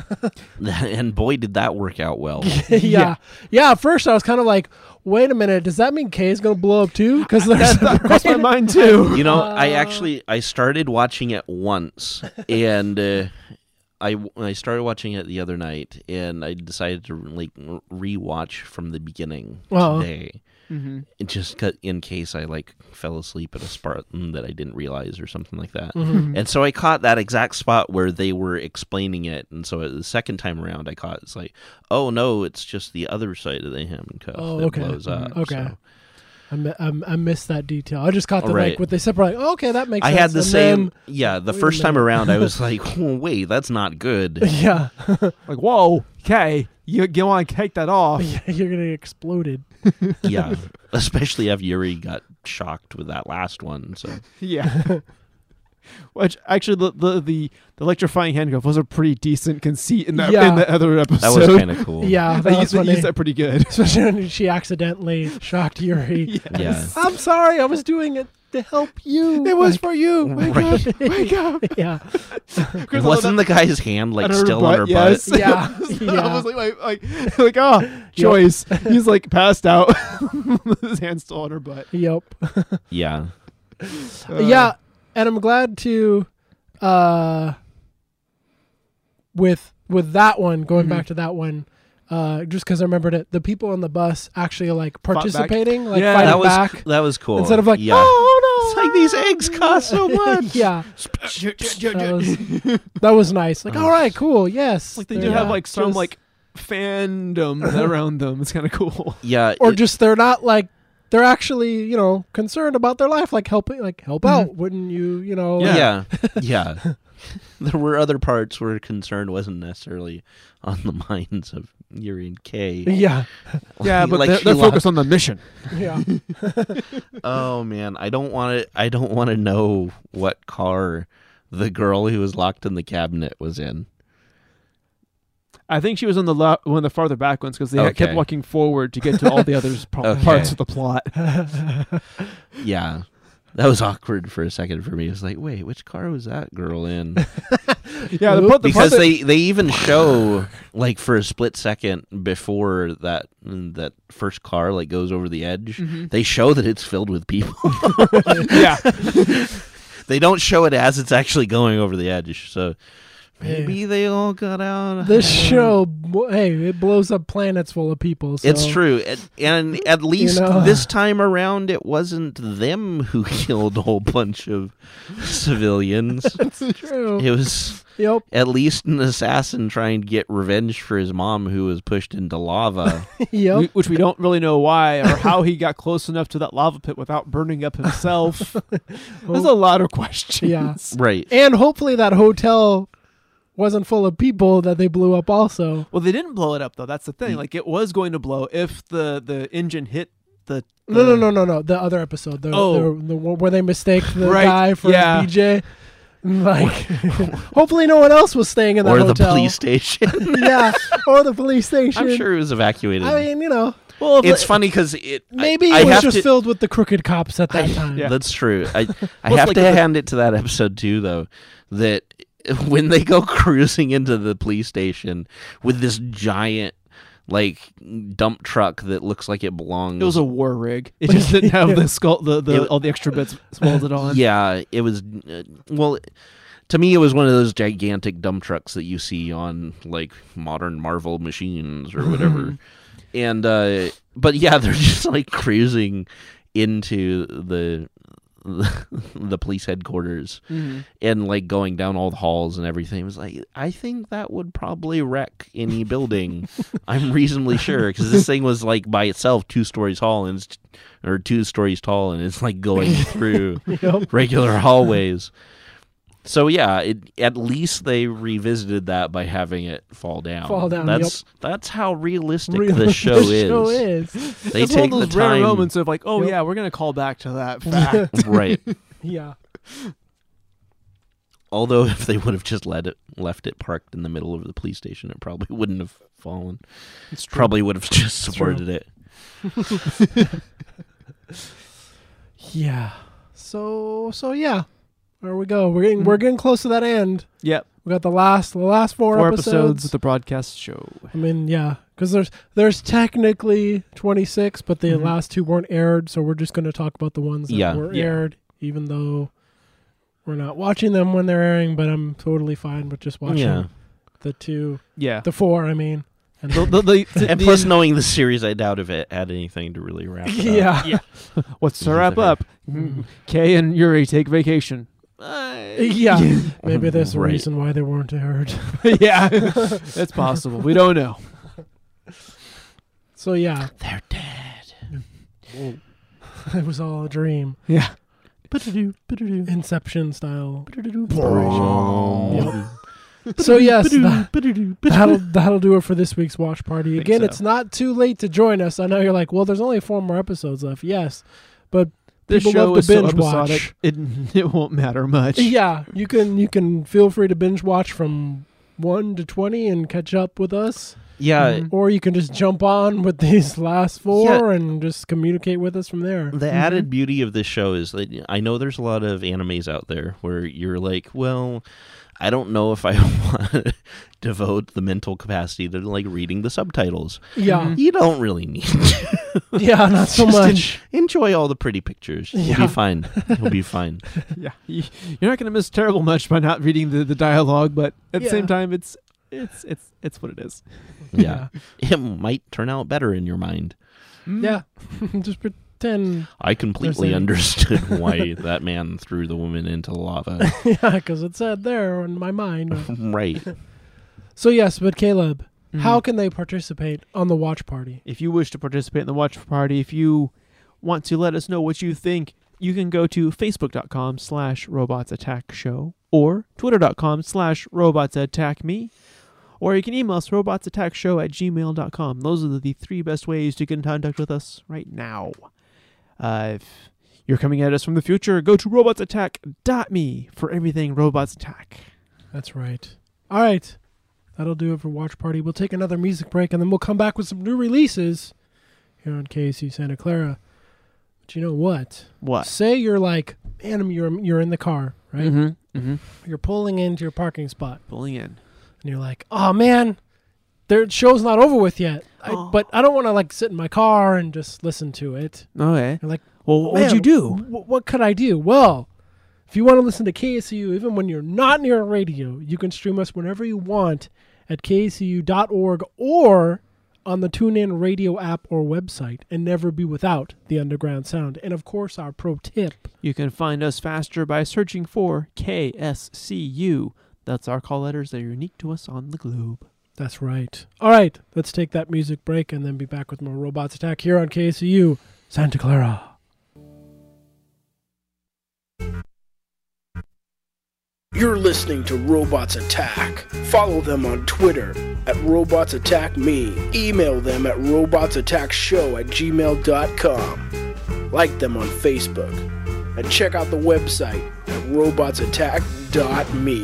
And boy, did that work out well. yeah. yeah, At first, I was kind of like, wait a minute, does that mean Kay is going to blow up too? Because there's That crossed my mind too. You know, I Uh. actually I started watching it once, and uh, I I started watching it the other night, and I decided to like rewatch from the beginning Uh-huh. today, Mm-hmm. it just cut in case I like fell asleep at a spot that I didn't realize or something like that. Mhm. And so I caught that exact spot where they were explaining it, and so the second time around I caught it's like, oh no, it's just the other side of the handcuff Oh, that okay. blows up. Okay. So. I, mi- I, I missed that detail. I just caught the Right. like what they separate. Like, oh, okay, that makes I sense. had the And same. then- yeah, the wait a first time minute. around, I was like, oh, "Wait, that's not good." yeah, Like, whoa, okay, you, you want to take that off? Yeah, you're gonna get exploded. Yeah, especially after Yuri got shocked with that last one. So Yeah. Which actually, the, the the the electrifying handcuff was a pretty decent conceit in that Yeah. in the other episode. that was kind of cool. Yeah, They that was used, they funny. used that pretty good. Especially when she accidentally shocked Yuri. Yeah. I'm sorry, I was doing it to help you. It was Like, for you. Wake Right. up! Wake up! yeah, Wasn't the guy's hand like on her still butt, on her yes. butt? yeah, I yeah. was like, like, like, like, oh, choice. He's like passed out. His hand's still on her butt. Yep. Yeah, Uh, yeah, and I'm glad to, uh, with with that one going Mhm. back to that one, uh, just because I remembered it, the people on the bus actually like back. participating, like Yeah. fighting that was back that was cool. instead of like, yeah. oh It's no, like these eggs cost so much. yeah, that like was, that was nice. Like, Oh. all right, cool, yes. they They're do have not like some just- like fandom around them. It's kind of cool. Yeah, or it- just they're not like. They're actually, you know, concerned about their life, like helping, like help Mhm. out. Wouldn't you, you know? like- yeah, yeah. There were other parts where concern wasn't necessarily on the minds of Yuri and Kay. yeah, Yeah, but Like they're, she they're lost- focused on the mission. yeah. Oh man, I don't want to. I don't want to know what car the girl who was locked in the cabinet was in. I think she was on the lo- one of the farther back ones because they Okay. kept walking forward to get to all the other pro- Okay. parts of the plot. Yeah, That was awkward for a second for me. It was like, wait, which car was that girl in? Yeah, the, the Because part that- they, they even show, like, for a split second before that that first car, like, goes over the edge, Mm-hmm. they show that it's filled with people. yeah. They don't show it as it's actually going over the edge, so maybe Hey. they all got out. This show, bl- hey, it blows up planets full of people. So. It's true, and, and at least know. this time around, it wasn't them who killed a whole bunch of civilians. It's true. It was Yep. at least an assassin trying to get revenge for his mom, who was pushed into lava. Yep. We- which we don't really know why or how he got close enough to that lava pit without burning up himself. There's a lot of questions. Yeah. Right. And hopefully that hotel wasn't full of people that they blew up also. Well, they didn't blow it up though. That's the thing. Like it was going to blow if the the engine hit the. No, the- no, no, no, no. The other episode, the, Oh. the, the one where they mistake the Right, guy for yeah. B J. Like, hopefully no one else was staying in that Or the hotel. police station. Yeah, or the police station. I'm sure it was evacuated. I mean, you know, Well, if it's it- funny because it maybe I, I it was have just to, filled with the crooked cops at that time. Yeah. That's true. I I Well, have it's like to the- hand it to that episode too, though, that when they go cruising into the police station with this giant like dump truck that looks like it belongs. It was a war rig. It just didn't have the skull, the, the It- all the extra bits welded on. Yeah, it was. Uh, well, to me, it was one of those gigantic dump trucks that you see on like modern Marvel machines or whatever. and uh, but yeah, they're just like cruising into the the police headquarters Mhm. and like going down all the halls and everything. It was like, I think that would probably wreck any building. I'm reasonably sure, because this thing was like by itself two stories tall and it's, or two stories tall, and it's like going through Yep. regular hallways. So yeah, it, at least they revisited that by having it fall down. Fall down, That's that's how realistic Real- the show the is. show is. They It's take one the of those rare time. moments of like, oh Yep. yeah, we're gonna call back to that fact. Right. Yeah. Although if they would have just let it left it parked in the middle of the police station, it probably wouldn't have fallen. It's true. Probably would have just It's true. supported it. Yeah. So so yeah. There we go. We're getting we're getting close to that end. Yep. We got the last the last four, Four episodes. episodes of the broadcast show. I mean, yeah, because there's there's technically twenty-six, but the Mhm. last two weren't aired, so we're just going to talk about the ones that Yeah. were Yeah. aired, even though we're not watching them when they're airing. But I'm totally fine with just watching Yeah. the two, Yeah. the four. I mean, and The, the, the, the- And the- plus, knowing the series, I doubt if it had anything to really wrap it up. yeah, Yeah. What's to wrap up? Mm. Kay and Yuri take vacation. yeah. Maybe there's a Right. reason why they weren't aired. yeah, it's possible. We don't know. So yeah, They're dead. it was all a dream, Yeah. Inception style. Oh. So yes, that, that'll that'll do it for this week's watch party. Think Again, so. it's not too late to join us. I know you're like, well, there's only four more episodes left. Yes, but This people show love to is so binge episodic. watch. It it won't matter much. Yeah, you can you can feel free to binge watch from one to twenty and catch up with us, Yeah, Mhm. or you can just jump on with these last four and just communicate with us from there. the added beauty of this show is that I know there's a lot of animes out there where you're like, well, I don't know if I want to devote the mental capacity to like reading the subtitles. Yeah, Mhm. You don't really need to. yeah, not so Just en- much. enjoy all the pretty pictures. You'll Yeah. be fine. You'll be fine. Yeah, you, you're not going to miss terrible much by not reading the, the dialogue, but at the Yeah. same time, it's it's it's it's what it is. Yeah. It might turn out better in your mind. yeah. Just pretend. I completely saying- understood why that man threw the woman into lava. Yeah, because it said there in my mind. Right. So yes, but Caleb, Mhm. how can they participate on the watch party? If you wish to participate in the watch party, if you want to let us know what you think, you can go to facebook.com slash robots attack show or twitter.com slash robots attack me, or you can email us robotsattackshow at gmail.com. Those are the three best ways to get in contact with us right now. Uh, if you're coming at us from the future, go to robots attack dot me for everything Robots Attack. That's right. All right. That'll do it for Watch Party. We'll take another music break, and then we'll come back with some new releases here on K S U Santa Clara. do you know what? What? Say you're like, man, you're you're in the car, right? Mm-hmm. Mm-hmm. You're pulling into your parking spot, Pulling in. and you're like, oh man, their show's not over with yet. I, Oh. But I don't want to like sit in my car and just listen to it. Okay. You're like, Well, what man, would you do? wh- what could I do? Well, if you want to listen to K S U, even when you're not near a radio, you can stream us whenever you want at K S U dot org or on the TuneIn radio app or website, and never be without the underground sound. And of course, our pro tip. You can find us faster by searching for K S C U. That's our call letters that are unique to us on the globe. That's right. All right, let's take that music break and then be back with more Robots Attack here on K S U Santa Clara. You're listening to Robots Attack. Follow them on Twitter at Robots Attack Me. Email them at robotsattackshow at gmail dot com. Like them on Facebook. And check out the website at robots attack dot me.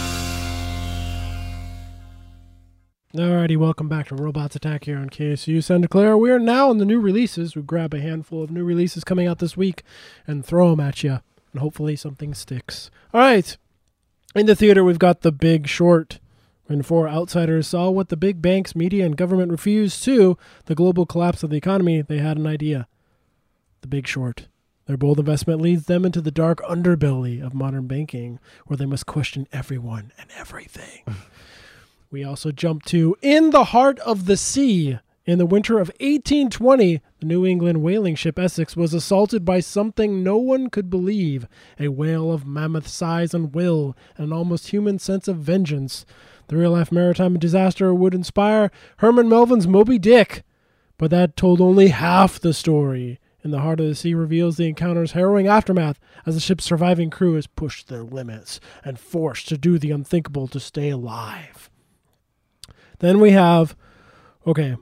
Alrighty, welcome back to Robots Attack here on K S U Santa Clara. We are now on the new releases. We grab a handful of new releases coming out this week and throw them at you, and hopefully something sticks. All right, in the theater we've got The Big Short. When four outsiders saw what the big banks, media, and government refused to, the global collapse of the economy, they had an idea. The Big Short. Their bold investment leads them into the dark underbelly of modern banking, where they must question everyone and everything. We also jump to In the Heart of the Sea. In the winter of eighteen twenty, the New England whaling ship Essex was assaulted by something no one could believe, a whale of mammoth size and will, and an almost human sense of vengeance. The real-life maritime disaster would inspire Herman Melvin's Moby Dick, but that told only half the story. In the Heart of the Sea reveals the encounter's harrowing aftermath as the ship's surviving crew is pushed to their limits and forced to do the unthinkable to stay alive. Then we have, okay,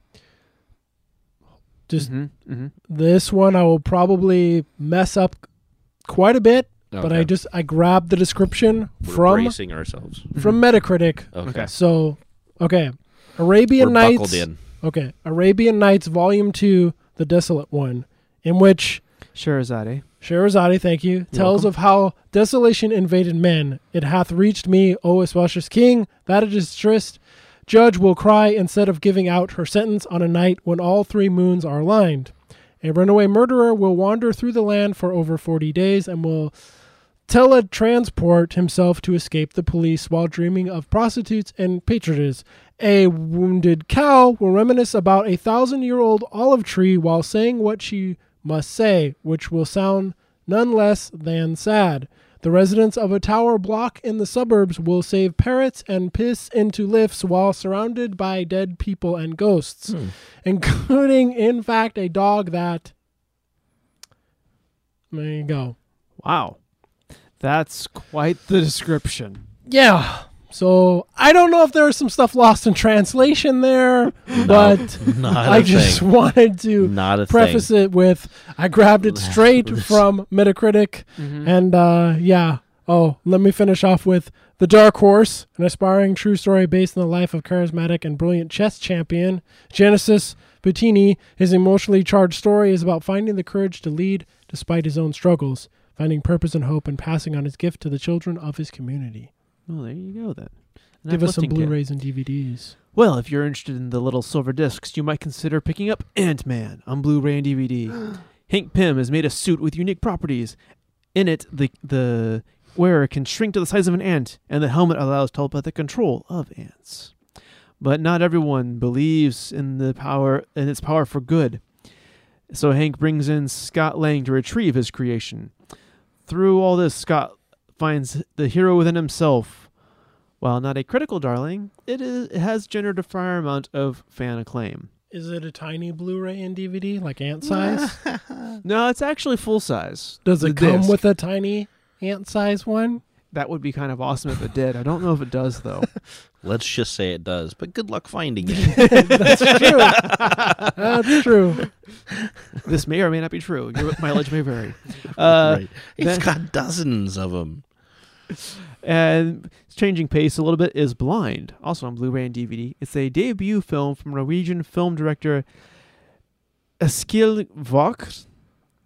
just Mm-hmm. Mm-hmm. this one I will probably mess up quite a bit, but I Okay. just, I grabbed the description We're from, bracing ourselves. from Metacritic. Okay. Okay. So, okay, Arabian We're Nights. buckled in. Okay, Arabian Nights Volume two, The Desolate One, in which Sherazade. Sherazade, thank you, tells welcome. of how desolation invaded men. It hath reached me, O auspicious king, that a distressed judge will cry instead of giving out her sentence on a night when all three moons are aligned. A runaway murderer will wander through the land for over forty days and will teletransport himself to escape the police while dreaming of prostitutes and patronages. A wounded cow will reminisce about a thousand-year-old olive tree while saying what she must say, which will sound none less than sad. The residents of a tower block in the suburbs will save parrots and piss into lifts while surrounded by dead people and ghosts, Hmm. including, in fact, a dog that... There you go. Wow. That's quite the description. Yeah. So I don't know if there was some stuff lost in translation there, but Not I a just thing. wanted to Not a preface thing. it with I grabbed it straight Let's- from Metacritic. Mm-hmm. And uh, yeah, oh, let me finish off with The Dark Horse, an aspiring true story based on the life of charismatic and brilliant chess champion Genesis Buttini. His emotionally charged story is about finding the courage to lead despite his own struggles, finding purpose and hope, and passing on his gift to the children of his community. Well, there you go then. An Give us some uplifting tale. Blu-rays and D V Ds. Well, if you're interested in the little silver discs, you might consider picking up Ant-Man on Blu-ray and D V D. Hank Pym has made a suit with unique properties. In it, the the wearer can shrink to the size of an ant, and the helmet allows telepathic control of ants. But not everyone believes in the power in its power for good. So Hank brings in Scott Lang to retrieve his creation. Through all this, Scott finds the hero within himself. While not a critical darling, it, is, it has generated a fair amount of fan acclaim. Is it a tiny Blu-ray and D V D, like ant size? No, it's actually full size. Does The it come disc. with a tiny ant size one? That would be kind of awesome if it did. I don't know if it does, though. Let's just say it does, but good luck finding it. That's true. That's true. This may or may not be true. Your mileage may vary. Uh, right. It's then- got dozens of them. And changing pace a little bit is Blind, also on Blu-ray and D V D. It's a debut film from Norwegian film director Eskil Vogt.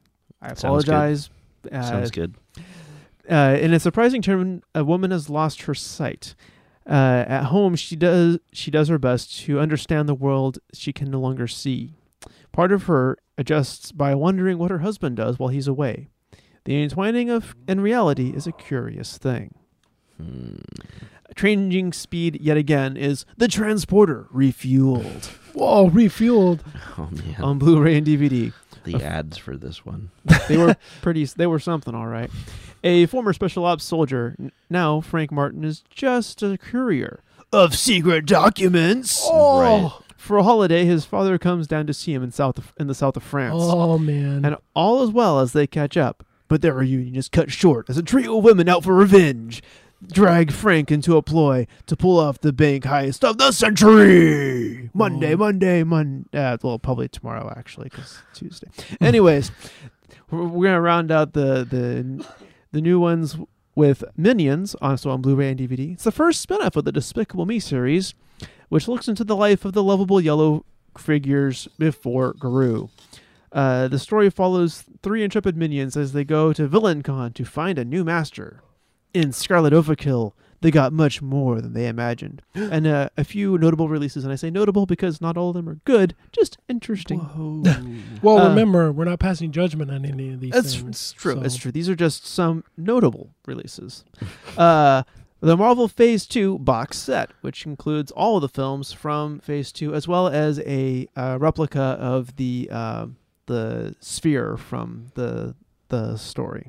I Sounds apologize. Uh, Sounds good. Uh, in a surprising turn, a woman has lost her sight. Uh, at home, she does she does her best to understand the world she can no longer see. Part of her adjusts by wondering what her husband does while he's away. The entwining of and reality is a curious thing. Hmm. Changing speed yet again is The Transporter Refueled Whoa, refueled. Oh man, on Blu-ray and D V D. the ads for this one. They were pretty. They were something, all right. A former special ops soldier, n- now Frank Martin is just a courier of secret documents. Oh, Right. For a holiday, his father comes down to see him in south of, in the south of France, oh man. and all is well as they catch up. But their reunion is cut short as a trio of women out for revenge drag Frank into a ploy to pull off the bank heist of the century. Monday, Oh. Monday, Monday. Uh, well, probably tomorrow actually, because Tuesday. Anyways, we're, we're gonna round out the the the new ones with Minions, also on Blu-ray and D V D. It's the first spinoff of the Despicable Me series, which looks into the life of the lovable yellow figures before Gru. Uh, the story follows three intrepid minions as they go to VillainCon to find a new master. In Scarlet Overkill, they got much more than they imagined. And uh, a few notable releases, and I say notable because not all of them are good, just interesting. Well, Uh, remember, we're not passing judgment on any of these That's things. it's true. so- It's true. These are just some notable releases. uh, the Marvel Phase two box set, which includes all of the films from Phase two, as well as a uh, replica of the uh, the sphere from the the story.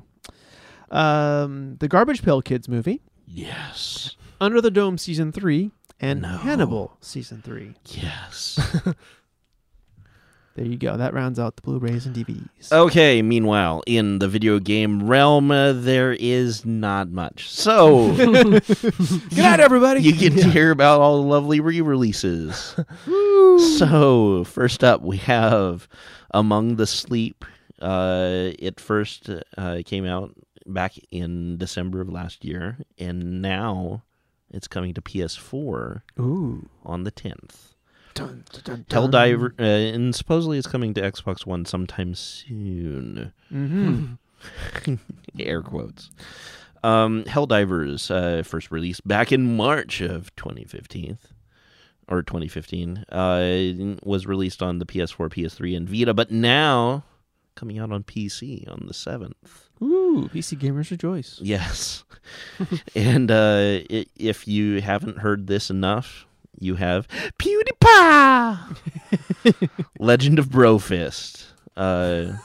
Um, the Garbage Pail Kids movie, Yes. Under the Dome Season three, and No. Hannibal Season three. Yes. There you go. That rounds out the Blu-rays and D V Ds. Okay, meanwhile, in the video game realm, uh, there is not much. So, Good night, everybody. you get to hear about all the lovely re-releases. So, first up, we have Among the Sleep. Uh, it first uh, came out back in December of last year, and now it's coming to P S four Ooh. on the tenth. Dun, dun, dun, Helldiver, uh, and supposedly it's coming to Xbox One sometime soon. Mm-hmm. Air quotes. Um, Helldivers uh, first released back in March of twenty fifteen, or twenty fifteen, uh, was released on the P S four, P S three, and Vita, but now coming out on P C on the seventh. Ooh, P C gamers rejoice. Yes. And uh, I- if you haven't heard this enough, you have PewDiePie! Legend of Brofist. Uh,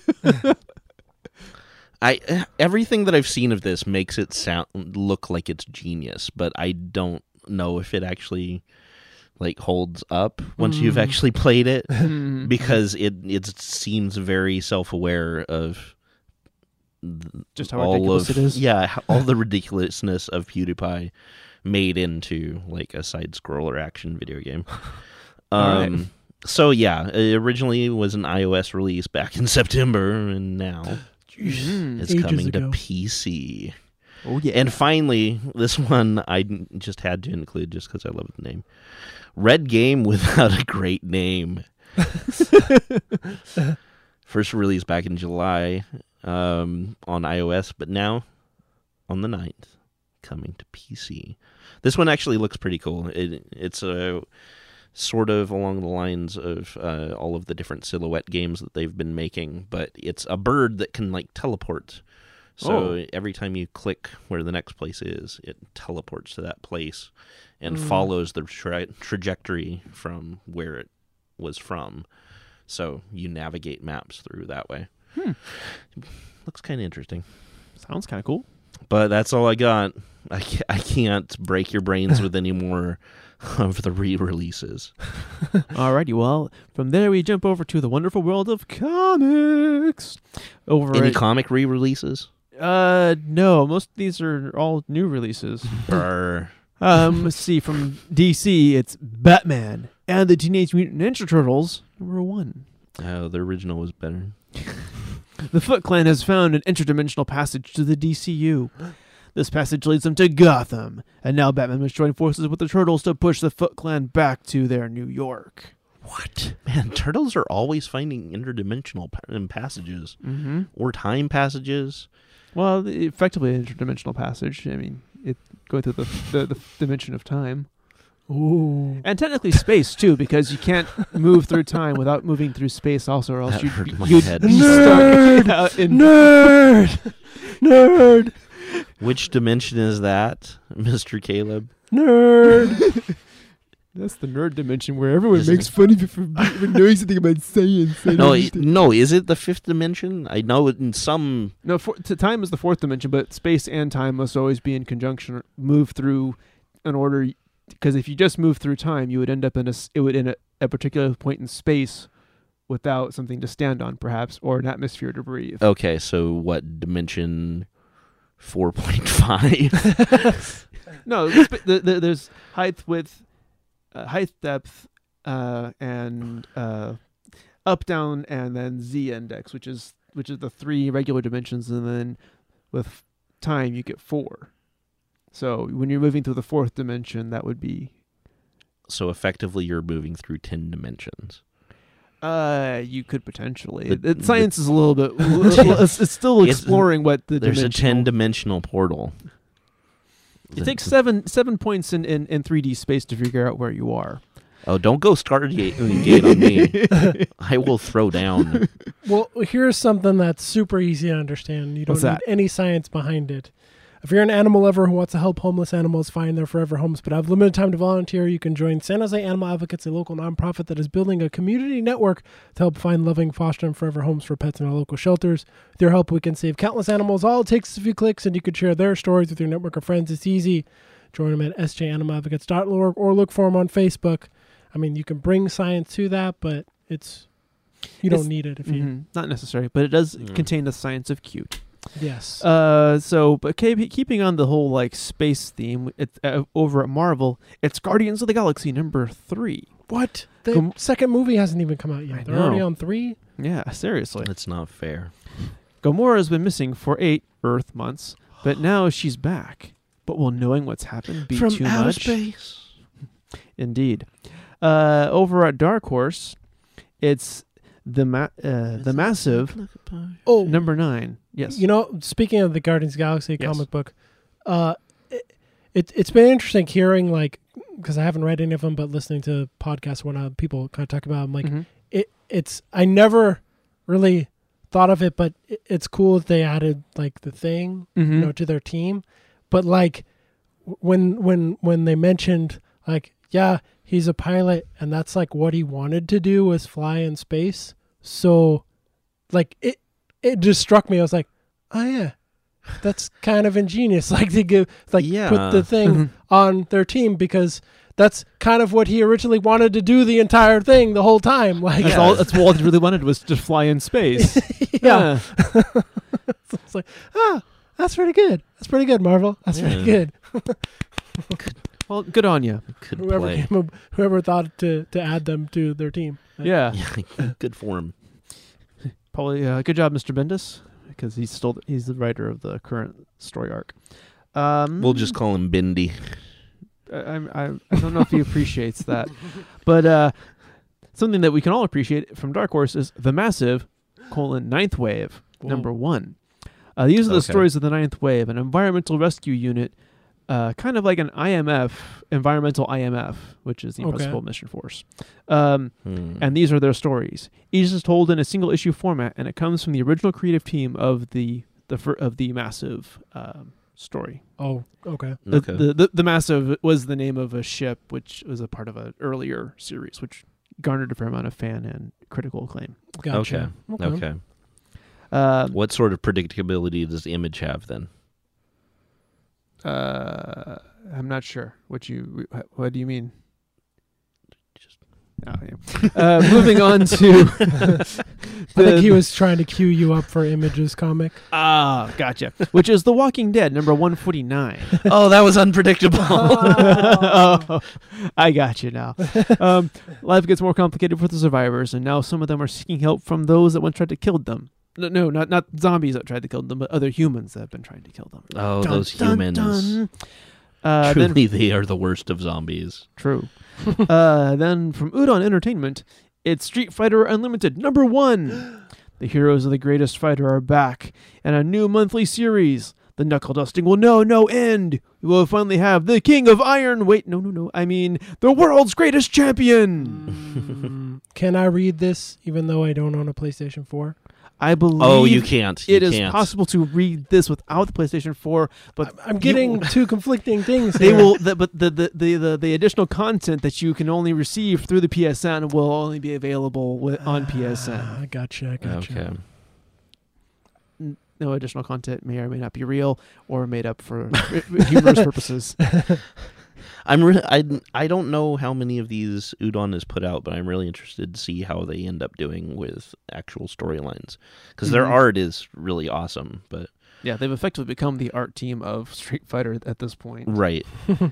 I everything that I've seen of this makes it sound look like it's genius, but I don't know if it actually like holds up once you've Mm. actually played it, Mm. because it it seems very self-aware of Just how all ridiculous of it is. yeah h- all the ridiculousness of PewDiePie made into like a side scroller action video game. All Um, right. So yeah, it originally was an iOS release back in September, and now Mm. it's Ages coming ago. to P C. Oh yeah. And finally, this one I n- just had to include just because I love the name. Red Game Without a Great Name. First release back in July um, on iOS, but now on the ninth, coming to P C. This one actually looks pretty cool. It, it's a sort of along the lines of uh, all of the different Silhouette games that they've been making, but it's a bird that can like teleport. So Oh. every time you click where the next place is, it teleports to that place and Mm. follows the tra- trajectory from where it was from. So you navigate maps through that way. Hmm. Looks kind of interesting. Sounds kind of cool. But that's all I got. I can't, I can't break your brains with any more of the re-releases. Alrighty, well, from there we jump over to the wonderful world of comics. Over Any at- comic re-releases? uh, no, most of these are all new releases. Or um, let's see, from D C, it's Batman and the Teenage Mutant Ninja Turtles, number one. oh, the original was better. The Foot Clan has found an interdimensional passage to the D C U. This passage leads them to Gotham, and now Batman must join forces with the Turtles to push the Foot Clan back to their New York. What? Man, turtles are always finding interdimensional pa- passages Mm-hmm. or time passages. Well, effectively an interdimensional passage. I mean, it going through the, the the dimension of time, Ooh. and technically space too, because you can't move through time without moving through space. Also, or else That you'd, hurt my you'd head. be Nerd! stuck out in. Nerd! Nerd! Which dimension is that, Mister Caleb? Nerd! That's the nerd dimension where everyone Is it- makes fun of you for, for knowing something about science. I don't No, it, understand. no. Is it the fifth dimension? I know it in some. No, for, t- time is the fourth dimension, but space and time must always be in conjunction, or move through an order. Because if you just move through time, you would end up in a s- it would in a, a particular point in space without something to stand on, perhaps, or an atmosphere to breathe. Okay, so what dimension? Four point five. No, the, sp- the, the, there's height, width, uh, height, depth, uh, and uh, up, down, and then z index, which is which is the three regular dimensions, and then with time you get four. So when you're moving through the fourth dimension, that would be So effectively, you're moving through ten dimensions. uh you could potentially. But- It- science is a little bit. it's, it's still It's- exploring what the There's a dimensional- ten-dimensional portal. It takes seven seven points in, in, in three D space to figure out where you are. Oh, don't go Stargate gate on me. I will throw down. Well, here's something that's super easy to understand. You don't What's need that? any science behind it. If you're an animal lover who wants to help homeless animals find their forever homes but have limited time to volunteer, you can join San Jose Animal Advocates, a local nonprofit that is building a community network to help find loving, foster, and forever homes for pets in our local shelters. With your help, we can save countless animals. All it takes is a few clicks, and you can share their stories with your network of friends. It's easy. Join them at s j animal advocates dot org or look for them on Facebook. I mean, you can bring science to that, but it's you don't It's- need it if you. Mhm. Not necessary, but it does Mm. contain the science of cute. Yes. Uh, so, but keep, keeping on the whole like space theme, it's uh, over at Marvel. It's Guardians of the Galaxy number three. What? The Gam- second movie hasn't even come out yet. I They're already know. on three? Yeah, seriously. That's not fair. Gamora has been missing for eight Earth months, but now she's back. But will knowing what's happened be From too outer much? space. Indeed. Uh, over at Dark Horse, it's the ma- uh, the massive Oh, number nine. Yes. you know, speaking of the Guardians of the Galaxy Yes. comic book, uh, it, it, it's been interesting hearing, like, because I haven't read any of them, but listening to podcasts when uh, people kind of talk about them, like, Mhm. it, it's, I never really thought of it, but it, it's cool that they added, like, the thing, Mhm. you know, to their team. But, like, w- when, when, when they mentioned, like, yeah, he's a pilot, and that's, like, what he wanted to do was fly in space. So, like, it, it just struck me. I was like, oh, yeah, that's kind of ingenious. Like, to give, like, Yeah. put the thing Mhm. on their team, because that's kind of what he originally wanted to do the entire thing the whole time. Like, That's Yeah. all. That's all he really wanted was to fly in space. yeah. So it's like, ah, that's pretty good. That's pretty good, Marvel. That's pretty Yeah. good. Well, good on you. Could Whoever play. came up, whoever thought to, to add them to their team. Yeah. Yeah, good for him. Probably. Uh, good job, Mister Bendis, because he's still he's the writer of the current story arc. Um, We'll just call him Bindi. I, I, I don't know if he appreciates that, but uh, something that we can all appreciate from Dark Horse is the massive colon ninth wave Whoa. number one. Uh, these are the Okay. stories of the ninth wave, an environmental rescue unit, uh, kind of like an I M F, environmental I M F, which is the Okay. Principal Mission Force. Um, Hmm. and these are their stories. Each is told in a single issue format, and it comes from the original creative team of the the fir- of the massive um, story. Oh, okay. The, Okay. the, the the massive was the name of a ship, which was a part of an earlier series, which garnered a fair amount of fan and critical acclaim. Gotcha. Okay. Okay. Um, What sort of predictability does Image have then? Uh, I'm not sure what you what do you mean. Just- Oh, yeah. uh, moving on to I think he was trying to cue you up for Image's comic. ah gotcha, which is The Walking Dead number one forty-nine. Oh, that was unpredictable. Oh, I got you now. Um, life gets more complicated for the survivors, and now some of them are seeking help from those that once tried to kill them. No, no, not not zombies that tried to kill them, but other humans that have been trying to kill them. Oh, Dun, those dun, humans. dun. Uh, then Truly, they are the worst of zombies. True. uh, then from Udon Entertainment, it's Street Fighter Unlimited number one. The heroes of the greatest fighter are back, and a new monthly series. The knuckle dusting will know no end. We will finally have the King of Iron. Wait, no, no, no. I mean, the world's greatest champion. Mm, can I read this even though I don't own a PlayStation four? I believe. Oh, you can't. You It is can't. possible to read this without the PlayStation four, but I'm getting you- two conflicting things. They here. will, the, but the, the, the, the, the additional content that you can only receive through the P S N will only be available with, on P S N. Ah, gotcha, gotcha. Okay. No additional content may or may not be real or made up for humorous purposes. I'm re- I, I don't know how many of these Udon has put out, but I'm really interested to see how they end up doing with actual storylines. Because their Mhm. art is really awesome, but... Yeah, they've effectively become the art team of Street Fighter at this point. Right. And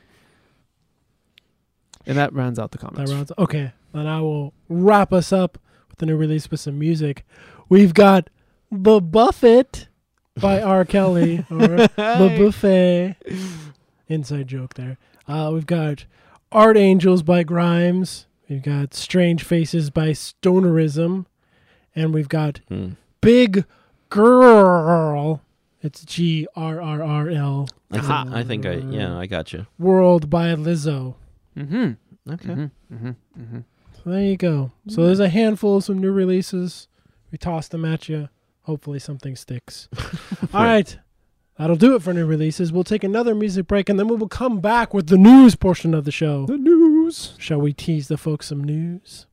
that rounds out the comments. That rounds, okay, then I will wrap us up with the new release with some music. We've got The Buffet by R. Kelly, or The Buffet. Inside joke there. Uh, we've got Art Angels by Grimes. We've got Strange Faces by Stonerism. And we've got Hmm. Big Girl. It's G R R R L. I, th- I think I... Yeah, I got you. World by Lizzo. Mm-hmm. Okay. Mm-hmm. Mm-hmm. Mm-hmm. So there you go. So there's a handful of some new releases. We toss them at you. Hopefully something sticks. All right. That'll do it for new releases. We'll take another music break, and then we will come back with the news portion of the show. The news. Shall we tease the folks some news?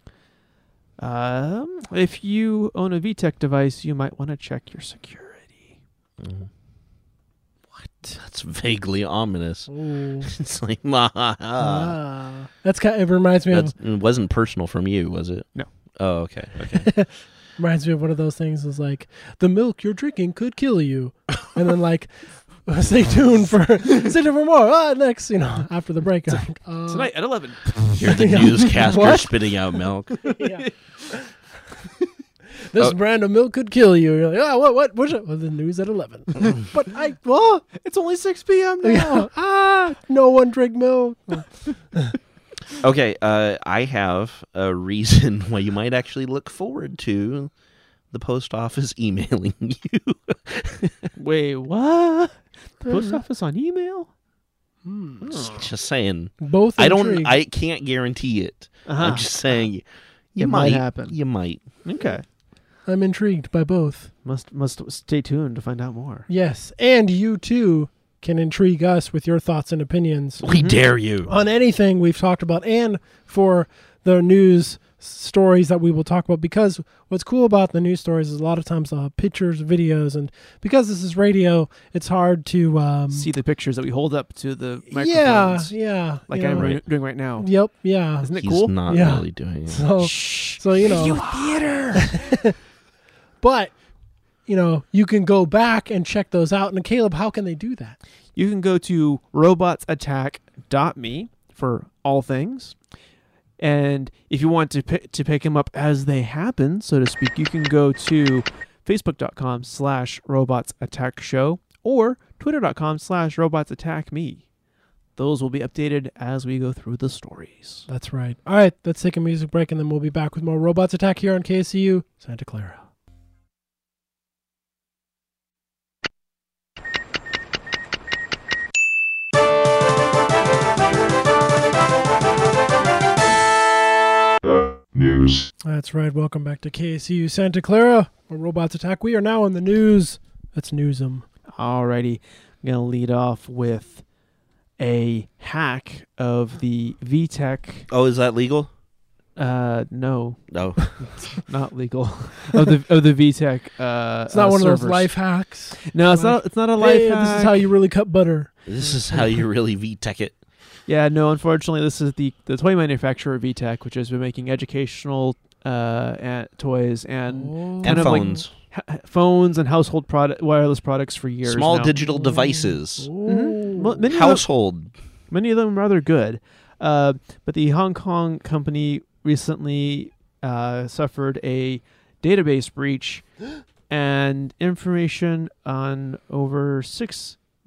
Um, if you own a V TEC device, you might want to check your security. Mhm. What? That's vaguely ominous. Ooh. It's like, ma ha ha. Ah. That's kind of, it reminds me That's, of it wasn't personal from you, was it? No. Oh, okay. Okay. reminds me of one of those things. Is like the milk you're drinking could kill you, and then like stay tuned for stay tuned for more. Ah, next, you know, after the break. Like, uh, Tonight at eleven. You're the Yeah. newscaster What? spitting out milk. yeah. This Oh. brand of milk could kill you. You're like, oh, what? What? What's it? Well, the news at eleven. But I, oh, It's only six p.m. now. yeah. ah, no one drink milk. Okay, uh, I have a reason why you might actually look forward to the post office emailing you. Wait, what? The post office on email? Hmm. Just saying. Both. I don't. intrigued. I can't guarantee it. Uh-huh. I'm just saying. You It might might happen. You might. Okay. I'm intrigued by both. Must must stay tuned to find out more. Yes, and you too can intrigue us with your thoughts and opinions We Mhm. dare you. on anything we've talked about, and for the news stories that we will talk about. Because what's cool about the news stories is a lot of times they'll have pictures, videos, and because this is radio, it's hard to um, See the pictures that we hold up to the Yeah, microphones. yeah, Like you I'm know. re- doing right now. Yep, yeah. Isn't it He's cool? not Yeah. really doing it. So, Shh. so you know, theater. but you know, you can go back and check those out. And Caleb, how can they do that? You can go to robots attack dot me for all things. And if you want to pick, to pick them up as they happen, so to speak, you can go to facebook.com slash robots attack show or twitter.com slash robots attack me. Those will be updated as we go through the stories. That's right. All right, let's take a music break, and then we'll be back with more Robots Attack here on K S C U Santa Clara. The news. That's right. Welcome back to K S C U Santa Clara, where Robots Attack. We are now in the news. Let's news them. Alrighty, I'm going to lead off with a hack of the V TEC. Oh, is that legal? Uh, no, No. not legal. of the of the V TEC. Uh, It's not uh, one of servers. those life hacks. No, it's Like, not. It's not a life Hey, hack. this is how you really cut butter. This is how you really V TEC it. Yeah, no. Unfortunately, this is the the toy manufacturer V TEC, which has been making educational uh and toys and Oh. kind And of like phones. ha- phones and household product wireless products for years. Small now. digital devices. Mhm. Well, many of them- Household. Many of them rather good. Uh, but the Hong Kong company recently uh, suffered a database breach and information on over six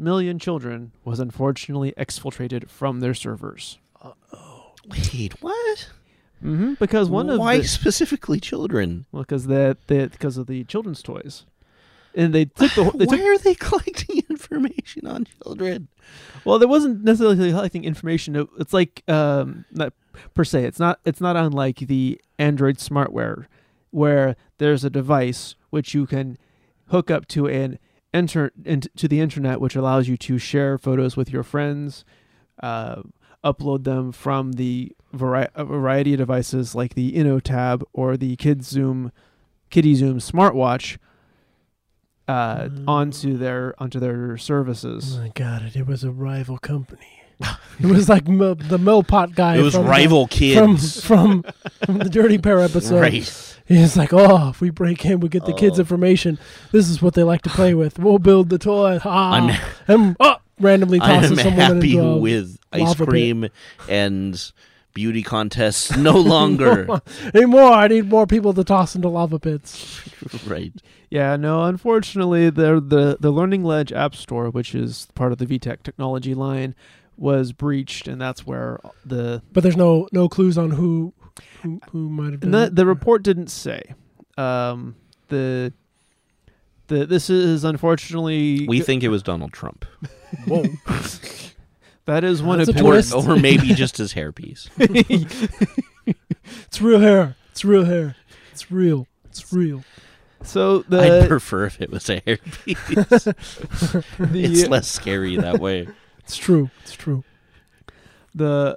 million children was unfortunately exfiltrated from their servers. Wait, what? Mm-hmm. Because one of Why the, specifically children? well, because the, the because of the children's toys, and they took the they Why took, are they collecting information on children? well, there wasn't necessarily collecting information. It- It's like um, not per se. It's not it's not unlike the Android smartware, where there's a device which you can hook up to an enter into to the internet, which allows you to share photos with your friends, uh, upload them from the vari- a variety of devices like the InnoTab or the KidZoom, KiddyZoom smartwatch, uh, Mm. onto their onto their services. Oh my god, it, it was a rival company. It was like Mil- the Millpot guy. It was from rival the, kids. from, from from the Dirty Pair episode. Right. He's like, oh, if we break in, we get the kids' Oh. information. This is what they like to play with. We'll build the toy. Ah, I'm- and oh, randomly I tosses am someone happy into a with ice lava pit. cream and beauty contests no longer. anymore. I need more people to toss into lava pits. Right. Yeah, no, unfortunately, the the the Learning Ledge App Store, which is part of the V TEC technology line, was breached, and that's where the But there's no no clues on who who, who might have done the, it. the report didn't say. Um, the the this is unfortunately We think it was Donald Trump. Whoa. that is one That's a opinion. Or, twist. or maybe just his hairpiece. It's real hair. It's real hair. It's real. It's real. So I'd the prefer if it was a hairpiece. the It's less scary that way. It's true. It's true. the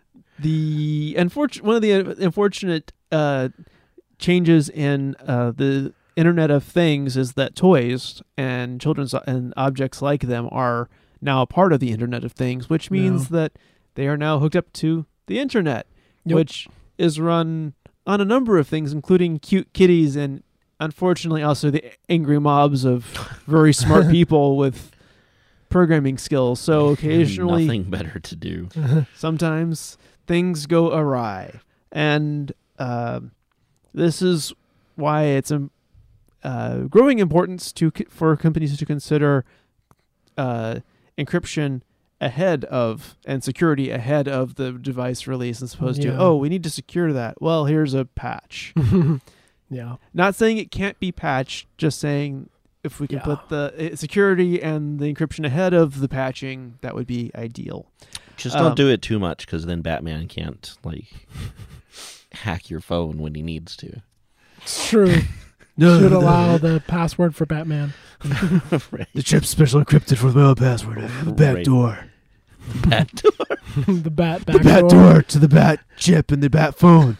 the unfortunate one of the unfortunate uh, changes in uh, the Internet of Things is that toys and children's and objects like them are now a part of the Internet of Things, which means Yeah. that they are now hooked up to the internet, Yep. which is run on a number of things, including cute kitties and unfortunately also the angry mobs of very smart people with programming skills. So occasionally, Nothing better to do. sometimes things go awry, and uh, this is why it's a uh, growing importance to for companies to consider uh, encryption ahead of and security ahead of the device release, as opposed Yeah. to oh, we need to secure that. Well, here's a patch. Yeah. Not saying it can't be patched, just saying if we can Yeah. put the uh, security and the encryption ahead of the patching, that would be ideal. Just don't Um, do it too much, because then Batman can't like hack your phone when he needs to. It's true. Should allow the password for Batman. Right. The chip's special encrypted for the mail password. I have a back Right. door. Bat- the bat back The bat door. door to the bat chip and the bat phone.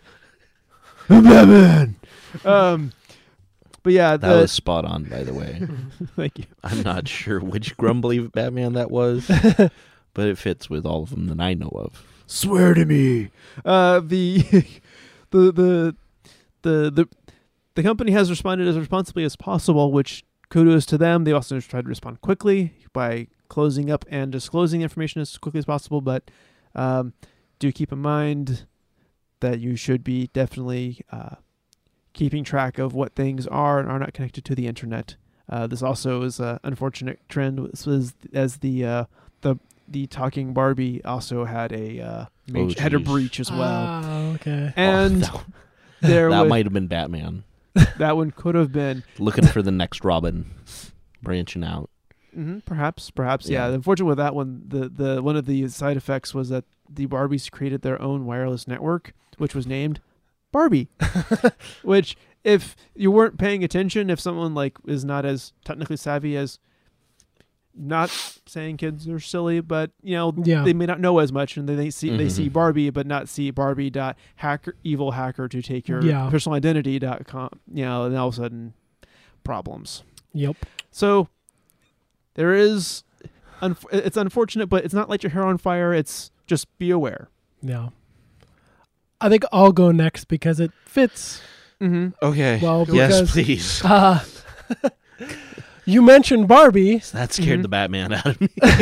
I'm Batman. Um, but yeah, that the, was spot on, by the way. thank you. I'm not sure which grumbly Batman that was, but it fits with all of them that I know of. Swear to me. Uh, the, the the the the the company has responded as responsibly as possible, which kudos to them. They also tried to respond quickly by closing up and disclosing information as quickly as possible. But um, do keep in mind that you should be definitely uh, keeping track of what things are and are not connected to the internet. Uh, this also is an unfortunate trend, this was as the uh, the the talking Barbie also had a uh, major, had a geez. breach as well, Ah, okay. and Oh, there that was, might have been Batman that one could have been looking for the next Robin, branching out. hmm perhaps perhaps yeah. Yeah. Unfortunately, with that one, the the one of the side effects was that the Barbies created their own wireless network, which was named Barbie. Which, if you weren't paying attention, if someone like is not as technically savvy as, not saying kids are silly, but you know Yeah. they may not know as much, and they, they see they Mhm. see Barbie, but not see Barbie dot hacker evil hacker to take your Yeah. personal identity dot com. You know, and all of a sudden, problems. Yep. So there is, unf- it's unfortunate, but it's not light your hair on fire. It's just be aware. Yeah. I think I'll go next because it fits. Mm-hmm. Okay. Well, yes, because- please. Uh, you mentioned Barbie. That scared Mhm. the Batman out of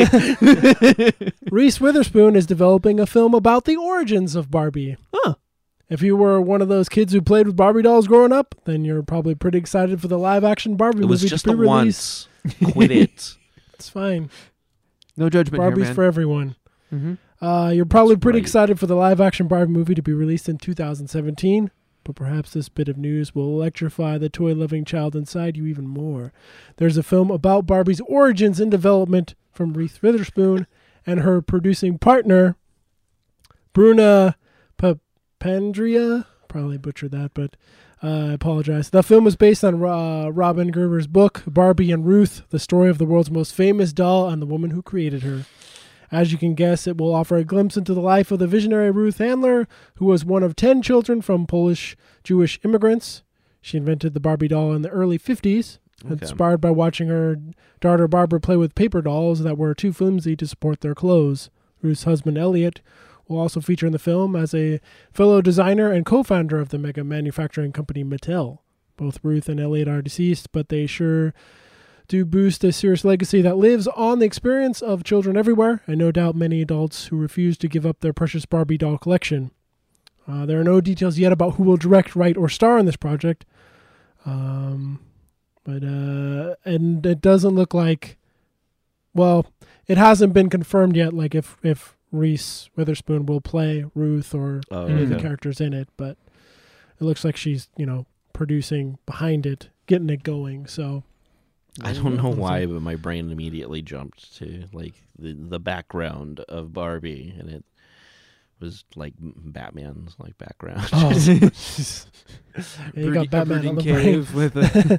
me. Reese Witherspoon is developing a film about the origins of Barbie. Huh. If you were one of those kids who played with Barbie dolls growing up, then you're probably pretty excited for the live-action Barbie It was movie just to a be released. once. Quit it. It's fine. No judgment Barbie's here, man. for everyone. Mm-hmm. Uh, you're probably That's pretty right. excited for the live-action Barbie movie to be released in two thousand seventeen, but perhaps this bit of news will electrify the toy-loving child inside you even more. There's a film about Barbie's origins in development from Reese Witherspoon and her producing partner, Bruna Papandrea. Probably butchered that, but uh, I apologize. The film is based on uh, Robin Gerber's book, Barbie and Ruth, the story of the world's most famous doll and the woman who created her. As you can guess, it will offer a glimpse into the life of the visionary Ruth Handler, who was one of ten children from Polish Jewish immigrants. She invented the Barbie doll in the early fifties, Okay. inspired by watching her daughter Barbara play with paper dolls that were too flimsy to support their clothes. Ruth's husband, Elliot, will also feature in the film as a fellow designer and co-founder of the mega manufacturing company Mattel. Both Ruth and Elliot are deceased, but they sure do boost a serious legacy that lives on the experience of children everywhere, and no doubt many adults who refuse to give up their precious Barbie doll collection. Uh, there are no details yet about who will direct, write, or star in this project. Um, but uh, and it doesn't look like, well, it hasn't been confirmed yet, like if, if Reese Witherspoon will play Ruth or Oh, any of the okay. characters in it, but it looks like she's, you know, producing behind it, getting it going, so... I don't know Let's see. why, but my brain immediately jumped to like the the background of Barbie, and it was like Batman's like background. Oh, yeah, you Brooding- got a Batman on the brooding brain. cave with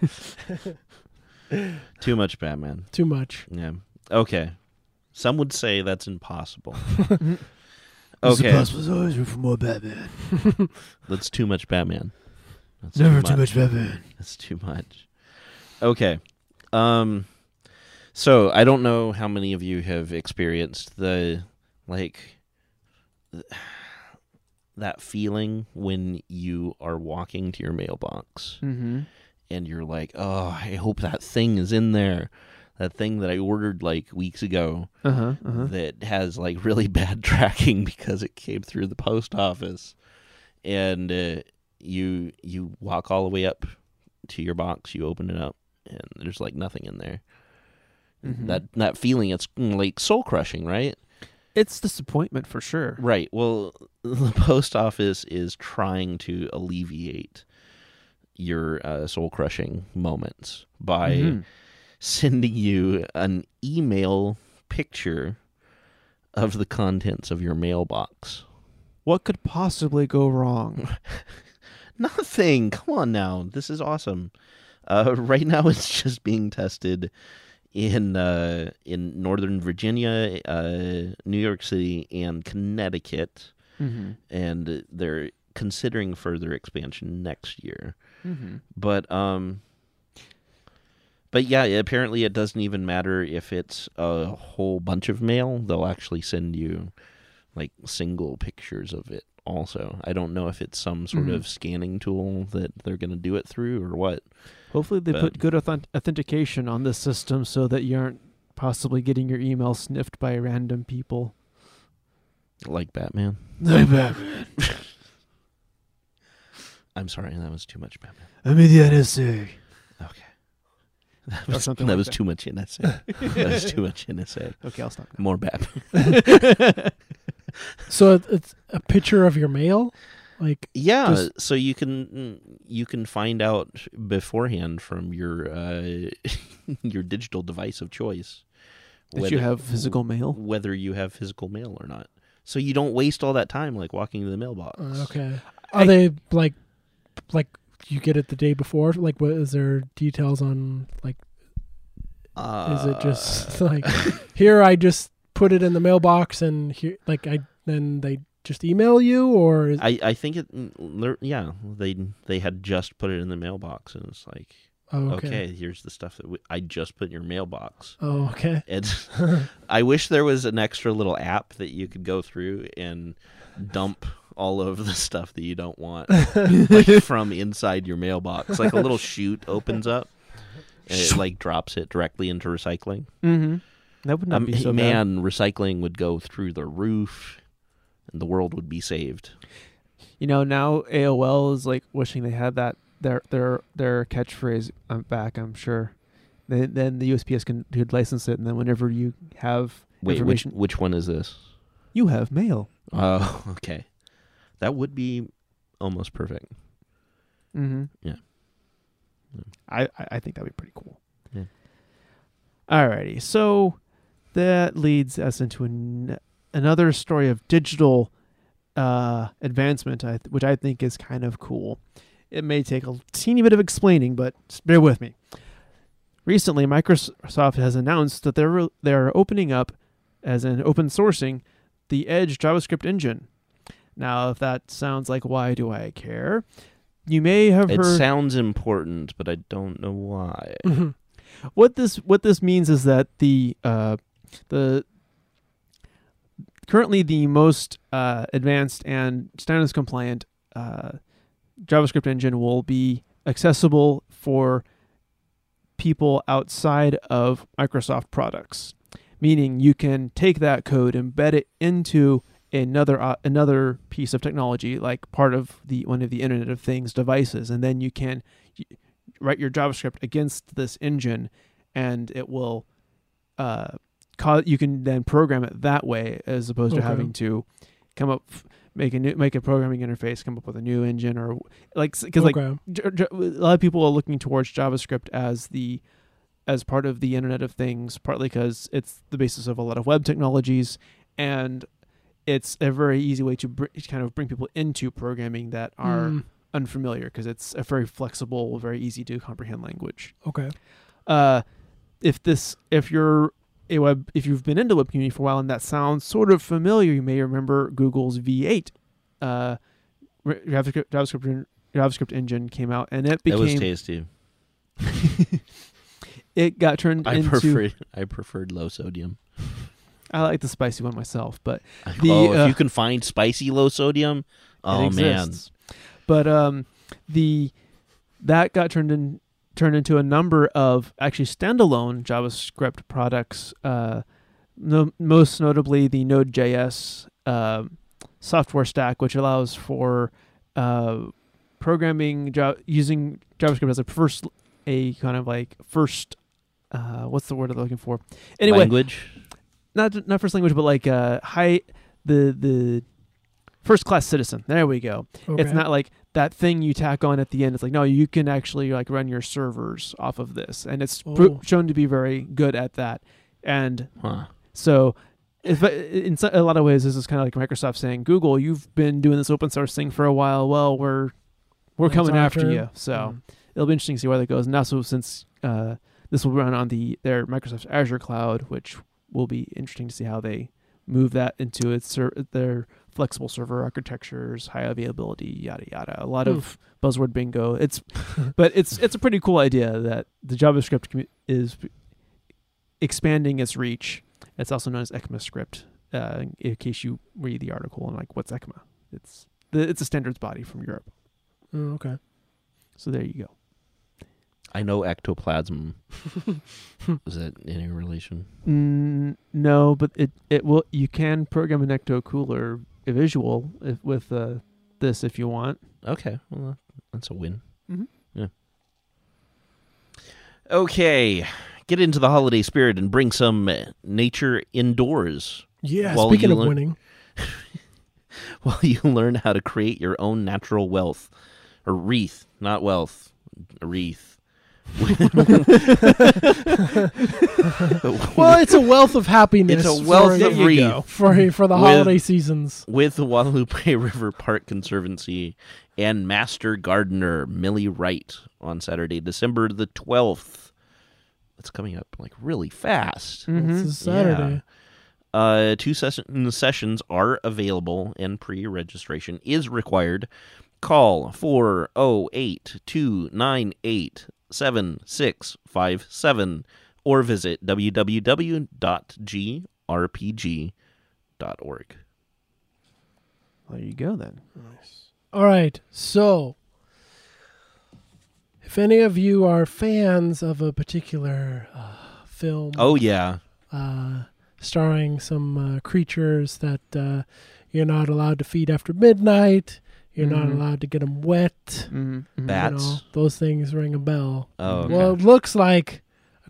a Too much Batman. Too much. Yeah. Okay. Some would say that's impossible. Okay. for more Batman. That's too much Batman. That's Never too too much. much Batman. That's too much. Okay. Um so I don't know how many of you have experienced the like th- that feeling when you are walking to your mailbox Mm-hmm. and you're like, "Oh, I hope that thing is in there." That thing that I ordered like weeks ago Uh-huh. Uh-huh. that has like really bad tracking because it came through the post office, and uh, you you walk all the way up to your box, you open it up, and there's like nothing in there. Mhm. That that feeling, it's mm, like soul crushing, right? It's disappointment for sure. Right. Well, the post office is trying to alleviate your uh, soul crushing moments by Mhm. sending you an email picture of the contents of your mailbox. What could possibly go wrong? Nothing. Come on now. This is awesome. Uh, right now, it's just being tested in uh, in Northern Virginia, uh, New York City, and Connecticut, Mm-hmm. and they're considering further expansion next year. Mm-hmm. But um, but yeah, apparently it doesn't even matter if it's a whole bunch of mail. They'll actually send you like single pictures of it. Also, I don't know if it's some sort Mhm. of scanning tool that they're going to do it through or what. Hopefully they But- put good authent- authentication on this system so that you aren't possibly getting your email sniffed by random people. Like Batman. Like Batman. I'm sorry, that was too much Batman. I'm in the N S A. Okay. That Or was, something that like was that. too much N S A. That was too much N S A. Okay, I'll stop More Batman. now. So it- it's a picture of your mail? Like, Yeah, Just- so you can you can find out beforehand from your uh, your digital device of choice That you have physical mail? whether you have physical mail or not. So you don't waste all that time like walking to the mailbox. uh, okay. Are I- they, like, like you get it the day before? Like, what is there details on, like, Uh, is it just like, here I just put it in the mailbox and here, like, I then they just email you, or is, I, I think it they're- yeah they they had just put it in the mailbox and it's like oh, okay, okay. here's the stuff that we, I just put in your mailbox. Oh, okay. It's I wish there was an extra little app that you could go through and dump all of the stuff that you don't want like from inside your mailbox. Like a little chute opens up and it like drops it directly into recycling. Mm-hmm. That would not Um, be so bad. man, recycling would go through the roof and the world would be saved. You know, now A O L is like wishing they had that their their their catchphrase um, back. I'm sure then, then the U S P S can could license it, and then whenever you have Wait, which, information, which one is this? you have mail. Oh, okay. That would be almost perfect. Mm-hmm. Yeah. I, I I think that'd be pretty cool. Yeah. Alrighty, so that leads us into an, another story of digital uh, advancement, I th- which I think is kind of cool. It may take a teeny bit of explaining, but just bear with me. Recently, Microsoft has announced that they're they're opening up, as in open sourcing, the Edge JavaScript engine. Now, if that sounds like why do I care, you may have It heard. sounds important, but I don't know why. What this what this means is that the uh, the currently the most uh, advanced and standards compliant uh, JavaScript engine will be accessible for people outside of Microsoft products, meaning you can take that code, embed it into another uh, another piece of technology, like part of the one of the Internet of Things devices, and then you can write your JavaScript against this engine, and it will uh, cause, you can then program it that way, as opposed Okay. to having to come up, make a new, make a programming interface, come up with a new engine, or like because like Okay. J- J- a lot of people are looking towards JavaScript as the as part of the Internet of Things, partly because it's the basis of a lot of web technologies, and it's a very easy way to br- kind of bring people into programming that are Mm, unfamiliar, because it's a very flexible, very easy to comprehend language. okay. Uh, if this, if you're a web, if you've been into web community for a while and that sounds sort of familiar, you may remember Google's V eight uh, JavaScript, JavaScript, JavaScript engine came out, and it That was became tasty. it got turned I into. preferred I preferred low sodium. I like the spicy one myself, but The, oh, if uh, you can find spicy low sodium, oh it man, exists. But um, the that got turned in turned into a number of actually standalone JavaScript products. Uh, no, most notably the Node.js uh, software stack, which allows for uh, programming jo- using JavaScript as a first, a kind of like first. Uh, what's the word I'm looking for? Anyway, language. not not first language, but like uh, high the the first class citizen. There we go. Okay. It's not like that thing you tack on at the end. It's like, no, you can actually like run your servers off of this, and it's pro- Oh. shown to be very good at that. And Huh. so, if, in so- a lot of ways, this is kind of like Microsoft saying, Google, you've been doing this open source thing for a while. Well, we're we're It's coming our after turn. you. So Mm. it'll be interesting to see where that goes. And also, since uh, this will run on the their Microsoft Azure cloud, which will be interesting to see how they move that into its ser- their flexible server architectures, high availability, yada yada. A lot of buzzword bingo. It's, but it's it's a pretty cool idea that the JavaScript commu- is expanding its reach. It's also known as ECMAScript. Uh, in case you read the article and like, what's ECMA? It's the it's a standards body from Europe. Oh, okay. So there you go. I know ectoplasm. Is that any relation? Mm, no, but it, it will. You can program an ecto cooler visual if, with uh, this if you want. Okay, well, that's a win. Mhm. Yeah. Okay, get into the holiday spirit and bring some uh, nature indoors Yeah. While Speaking you of learn- winning, while you learn how to create your own natural wealth, or wreath, not wealth, a wreath. well, it's a wealth of happiness. It's a wealth for, of wreath. for for the With- holiday seasons. With the Guadalupe River Park Conservancy and Master Gardener Millie Wright on Saturday, December the twelfth. That's coming up like really fast. Mhm. This is Saturday. Uh, two session- sessions are available and pre-registration is required. Call four oh eight, two nine eight, seven six five seven or visit w w w dot g r p g dot org. There you go then. All right. So, if any of you are fans of a particular uh, film, Oh, yeah. uh, starring some uh, creatures that uh, you're not allowed to feed after midnight, you're not Mhm. allowed to get them wet. Mm-hmm. Bat- You know, Bats? those things ring a bell. Oh, okay. Well, it looks like,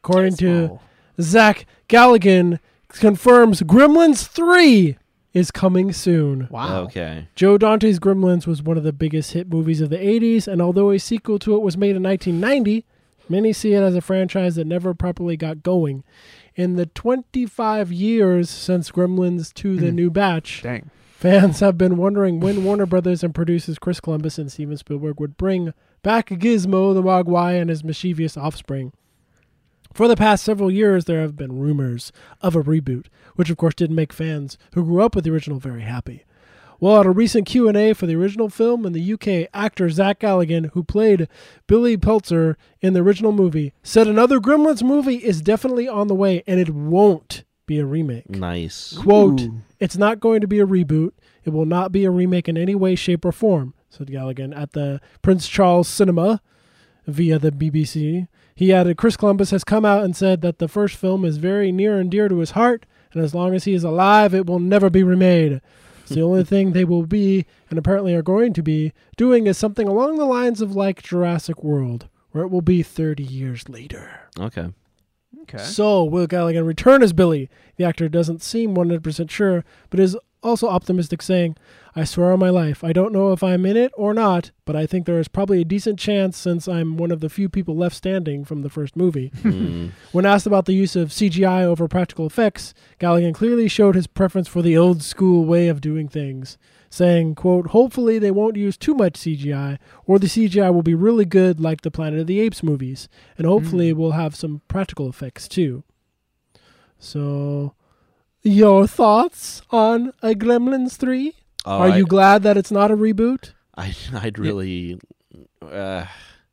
according to Oh. Zach Galligan, confirms Gremlins three is coming soon. Wow. Okay. Joe Dante's Gremlins was one of the biggest hit movies of the eighties, and although a sequel to it was made in nineteen ninety, many see it as a franchise that never properly got going. In the twenty-five years since Gremlins two The New Batch, Dang. fans have been wondering when Warner Brothers and producers Chris Columbus and Steven Spielberg would bring back Gizmo the Mogwai and his mischievous offspring. For the past several years, there have been rumors of a reboot, which of course didn't make fans who grew up with the original very happy. Well, at a recent Q and A for the original film in the U K, actor Zach Galligan, who played Billy Peltzer in the original movie, said another Gremlins movie is definitely on the way, and it won't be a remake. Nice. Quote, Ooh. it's not going to be a reboot. It will not be a remake in any way, shape, or form, said Galligan at the Prince Charles Cinema via the B B C. He added, Chris Columbus has come out and said that the first film is very near and dear to his heart, and as long as he is alive, it will never be remade. So the only thing they will be, and apparently are going to be, doing is something along the lines of like Jurassic World, where it will be thirty years later. Okay. Okay. So, will Galligan return as Billy? The actor doesn't seem one hundred percent sure, but is also optimistic, saying, I swear on my life, I don't know if I'm in it or not, but I think there is probably a decent chance since I'm one of the few people left standing from the first movie. Mm. When asked about the use of C G I over practical effects, Galligan clearly showed his preference for the old school way of doing things, saying, quote, hopefully they won't use too much C G I, or the C G I will be really good like the Planet of the Apes movies, and hopefully Mm. we'll have some practical effects too. So, your thoughts on a Gremlins three? Oh, Are I, you glad that it's not a reboot? I, I'd really. Uh,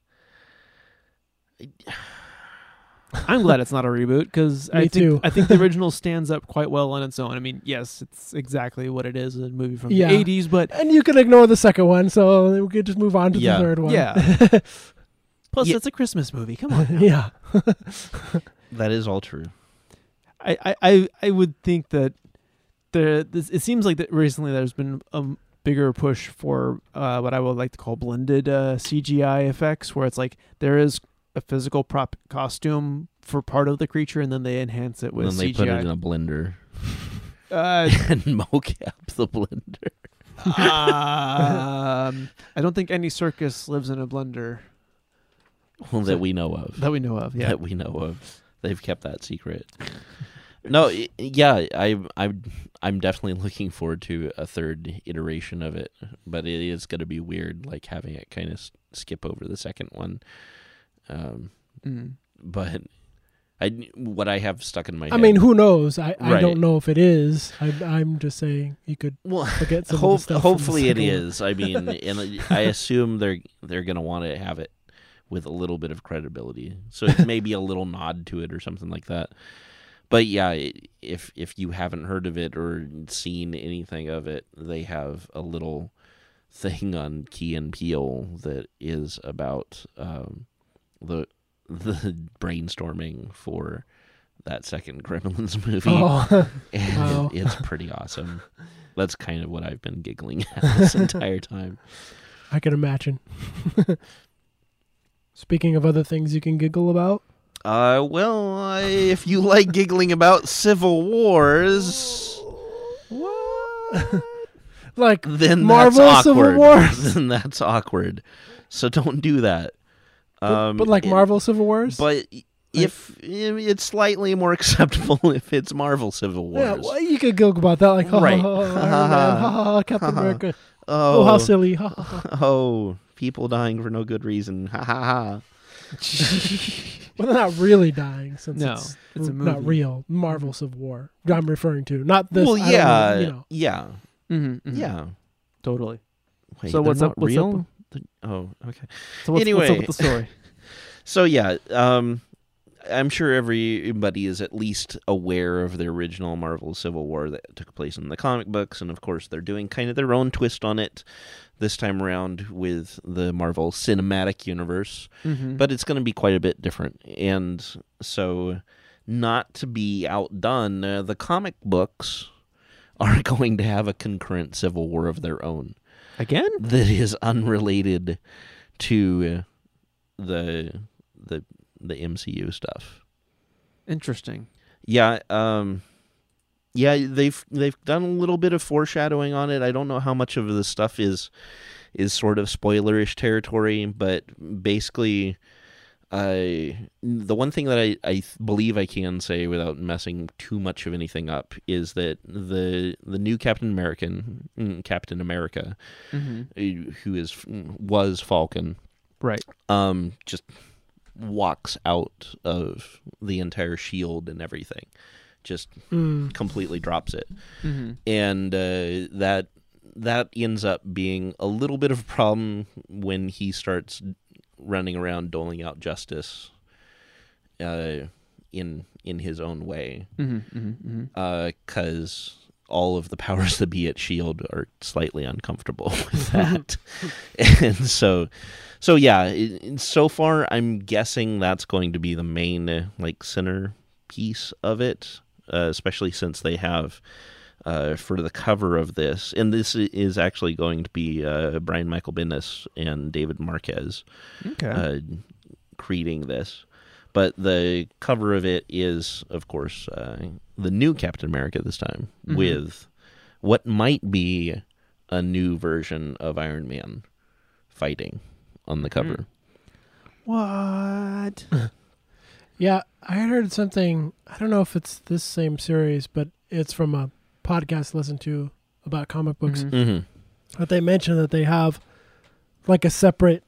I'm glad it's not a reboot because Me I think too. I think the original stands up quite well on its own. I mean, yes, it's exactly what it is, a movie from Yeah. the eighties, but And you can ignore the second one, so we could just move on to Yeah. the third one. Yeah. plus Yeah. it's a Christmas movie. Come on. now. yeah. that is all true. I, I, I, I would think that there this, it seems like that recently there's been a bigger push for uh, what I would like to call blended uh, C G I effects, where it's like there is a physical prop costume for part of the creature, and then they enhance it with And then they C G I. put it in a blender uh, and mocap the blender. um, I don't think any circus lives in a blender Well, that we know of. that we know of. Yeah. That we know of. They've kept that secret. No, y- yeah, I, I, I'm definitely looking forward to a third iteration of it, but it is going to be weird, like having it kind of s- skip over the second one. Um, Mm. but I, what I have stuck in my I head. mean, who knows? I, I Right. don't know if it is. I, I'm just saying you could well, forget some hope, of the stuff. from the hopefully it second one. is. I mean, and I assume they're they're going to want to have it with a little bit of credibility, so it may be a little nod to it or something like that. But yeah, it, if if you haven't heard of it or seen anything of it, they have a little thing on Key and Peele that is about um, the the brainstorming for that second Gremlins movie, Oh, and wow. it, it's pretty awesome. That's kind of what I've been giggling at this entire time. I can imagine. Speaking of other things you can giggle about, Uh, well, I, if you like giggling about Civil Wars, like then Marvel that's Civil awkward. Wars, Then that's awkward. So don't do that. but, Um, but like it- Marvel Civil Wars. But if it's slightly more acceptable if it's Marvel Civil yeah, Wars. well, you could giggle about that, like ha, Right. ha, ha, Iron Man, ha, ha, ha, Captain America. oh, Oh, how silly! Ha, ha, ha. oh, people dying for no good reason. Ha ha ha. Well, they're not really dying since No, it's, it's a not movie. real. Marvel Civil War. I'm referring to not this. well, I don't yeah, know, you know. yeah, Mm-hmm, yeah. Totally. Wait, So they're what's not up- what's real? up The- oh, okay. So what's, Anyway. what's up with the story? So yeah, um, I'm sure everybody is at least aware of the original Marvel Civil War that took place in the comic books, and of course they're doing kind of their own twist on it this time around with the Marvel Cinematic Universe, Mm-hmm. but it's going to be quite a bit different. And so, not to be outdone, uh, the comic books are going to have a concurrent Civil War of their own Again? that is unrelated to uh, the the the M C U stuff. Interesting. Yeah, um, yeah, they've they've done a little bit of foreshadowing on it. I don't know how much of the stuff is is sort of spoilerish territory, but basically, uh, the one thing that I, I believe I can say without messing too much of anything up is that the the new Captain American Captain America, Mm-hmm. who is was Falcon, Right. um, just walks out of the entire shield and everything, just Mm. completely drops it, Mm-hmm. and uh, that that ends up being a little bit of a problem when he starts running around doling out justice uh, in in his own way, Mm-hmm. Mm-hmm. because uh, all of the powers that be at S H I E L D are slightly uncomfortable with that, and so. So yeah, it, so far I'm guessing that's going to be the main uh, like center piece of it, uh, especially since they have uh, for the cover of this, and this is actually going to be uh, Brian Michael Bendis and David Marquez Okay. uh, creating this. But the cover of it is, of course, uh, the new Captain America this time, Mhm. with what might be a new version of Iron Man fighting on the cover. What? Yeah, I had heard something. I don't know if it's this same series, but it's from a podcast I listened to about comic books. Mhm. Mm-hmm. But they mentioned that they have like a separate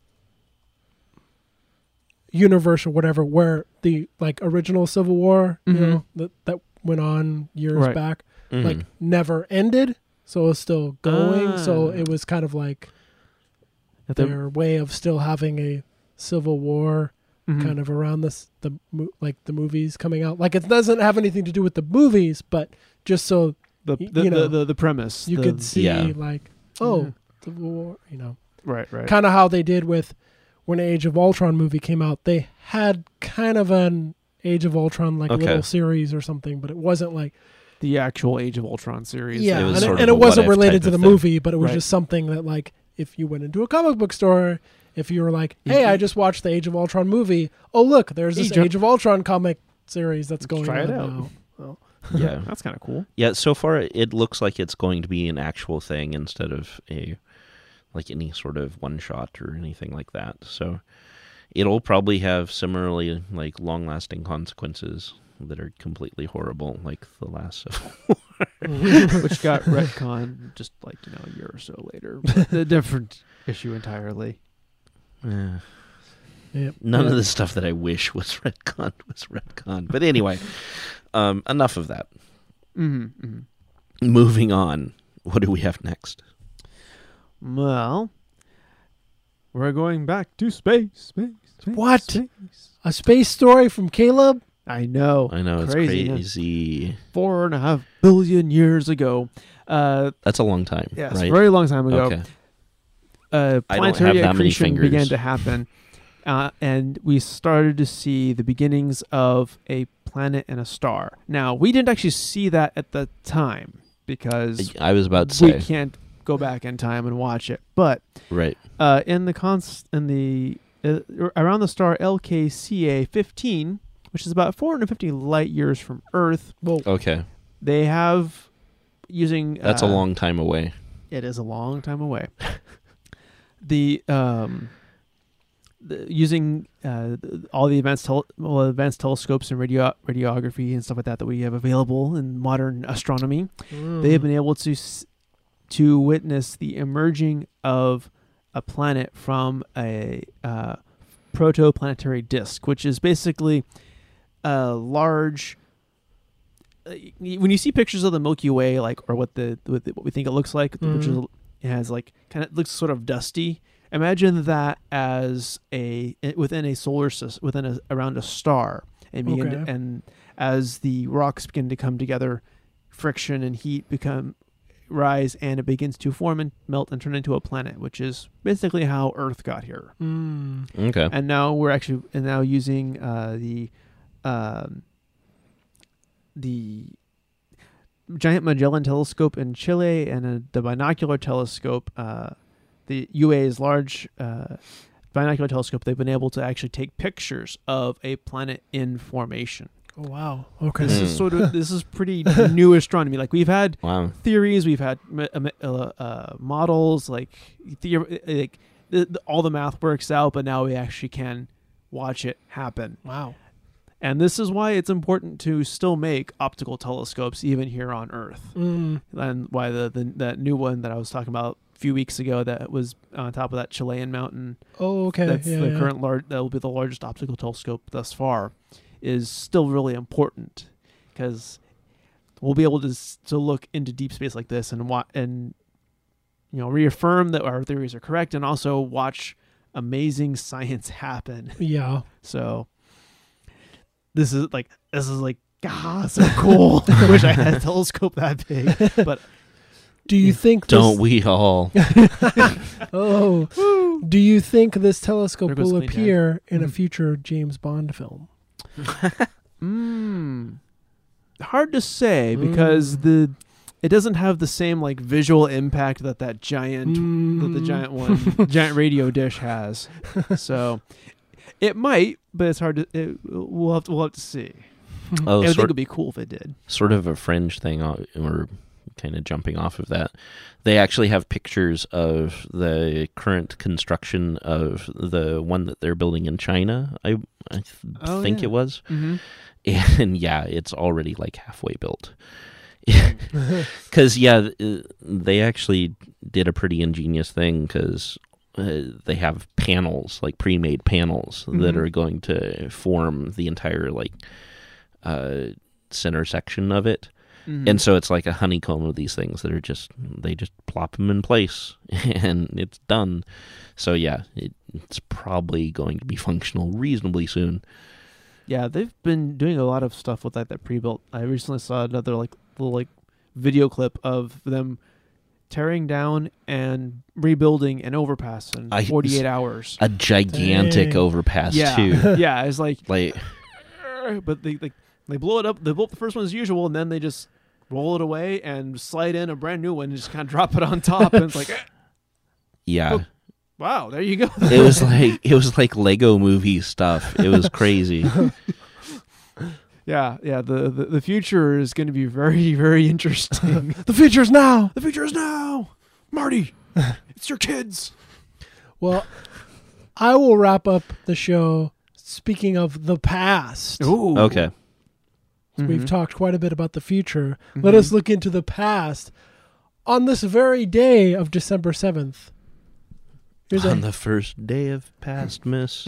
universe or whatever where the like original Civil War, Mhm. you know, that that went on years Right. back, Mm-hmm. like never ended, so it's still going. So Ah. it was kind of like That the- their way of still having a Civil War Mhm. kind of around this the mo- like the movies coming out. Like it doesn't have anything to do with the movies, but just so the y- the, you know, the, the the premise. you the- could see Yeah. like, oh, Yeah. Civil War, you know. right, right. Kind of how they did with when Age of Ultron movie came out. They had kind of an Age of Ultron like Okay. little series or something, but it wasn't like The actual Age of Ultron series. yeah, It was and, sort it, of and a it wasn't what-if related type to the of thing. movie, but it was Right. just something that like if you went into a comic book store, if you were like, hey, Mhm. I just watched the Age of Ultron movie. Oh look, there's this Age of- Age of Ultron comic series that's Let's going try on it out. now. Well, Yeah. That's kind of cool. Yeah, so far it looks like it's going to be an actual thing instead of a like any sort of one shot or anything like that. So it'll probably have similarly like long lasting consequences that are completely horrible, like the last Civil War. Which got retconned just like, you know, a year or so later. But a different issue entirely. Eh, Yep. None Yeah. of the stuff that I wish was retconned was retconned. But anyway, um, enough of that. Mm-hmm, mm-hmm. Moving on. What do we have next? Well, we're going back to space. Space. space What? Space. A space story from Caleb. I know. I know it's Crazy, huh? crazy. Four and a half billion years ago. Uh, That's a long time, yes, right? a very long time ago. Okay. Uh, I don't have planetary that many accretion fingers. began to happen, uh, and we started to see the beginnings of a planet and a star. Now, we didn't actually see that at the time because I was about to we say. can't go back in time and watch it. But Right. uh, in the cons in the uh, around the star L K C A fifteen, which is about four hundred fifty light years from Earth, Well, Okay. they have using That's uh, a long time away. It is a long time away. the um, the, using uh, the- all the advanced tel- well, advanced telescopes and radio radiography and stuff like that that we have available in modern astronomy, mm. they have been able to s- to witness the emerging of a planet from a uh, protoplanetary disk, which is basically a large. Uh, y- when you see pictures of the Milky Way, like or what the what, the, what we think it looks like, which is Mhm. it has like kind of looks sort of dusty. Imagine that as a within a solar system, within a around a star, and begin to, Okay. and as the rocks begin to come together, friction and heat become rise, and it begins to form and melt and turn into a planet, which is basically how Earth got here. Mm. Okay. And now we're actually and now using uh, the um, the Giant Magellan Telescope in Chile and uh, the Binocular Telescope, uh, the U A's large uh, binocular telescope. They've been able to actually take pictures of a planet in formation. Oh wow. Okay. This Hmm. is sort of this is pretty new astronomy. Like we've had Wow. theories, we've had uh, uh, uh, models, like theor- like the, the, all the math works out, but now we actually can watch it happen. Wow. And this is why it's important to still make optical telescopes even here on Earth. Mm. And why the, the that new one that I was talking about a few weeks ago that was on top of that Chilean mountain, Oh, okay. that's yeah, the yeah. current large that will be the largest optical telescope thus far, is still really important because we'll be able to s- to look into deep space like this and wa- and you know reaffirm that our theories are correct and also watch amazing science happen. Yeah. So this is like this is like ah so cool. I wish I had a telescope that big. But Do you think Don't this, we all? Oh, do you think this telescope There goes will Clean Hand. appear in a Mhm. future James Bond film? mm, hard to say because the it doesn't have the same like visual impact that that giant that the Mm. giant one giant radio dish has. So it might, but it's hard to. It, we'll have to. We'll have to see. Oh, I think sort, it'd be cool if it did. sort of a fringe thing, uh, or kind of jumping off of that. They actually have pictures of the current construction of the one that they're building in China. I, I th- Oh, think yeah. it was. Mm-hmm. And yeah, it's already like halfway built. Because yeah, th- they actually did a pretty ingenious thing because uh, they have panels, like pre-made panels that Mhm. are going to form the entire like uh, center section of it. Mm-hmm. And so it's like a honeycomb of these things that are just, they just plop them in place and it's done. So yeah, it, it's probably going to be functional reasonably soon. Yeah, they've been doing a lot of stuff with that that pre-built. I recently saw another like little like video clip of them tearing down and rebuilding an overpass in I- forty-eight hours. A gigantic Dang. overpass yeah, too. yeah, it's like, Like, but they like they blow it up. They blow up the first one as usual, and then they just roll it away and slide in a brand new one and just kind of drop it on top. And it's like, eh, yeah, Oh. wow, there you go. it was like, it was like Lego movie stuff. It was crazy. Yeah, yeah. The, the, the future is going to be very, very interesting. The future's now. The future is now, Marty. It's your kids. Well, I will wrap up the show speaking of the past. Ooh. Okay. We've Mhm. talked quite a bit about the future. Mhm. Let us look into the past. On this very day of December seventh. Here's On a, the first day of past miss.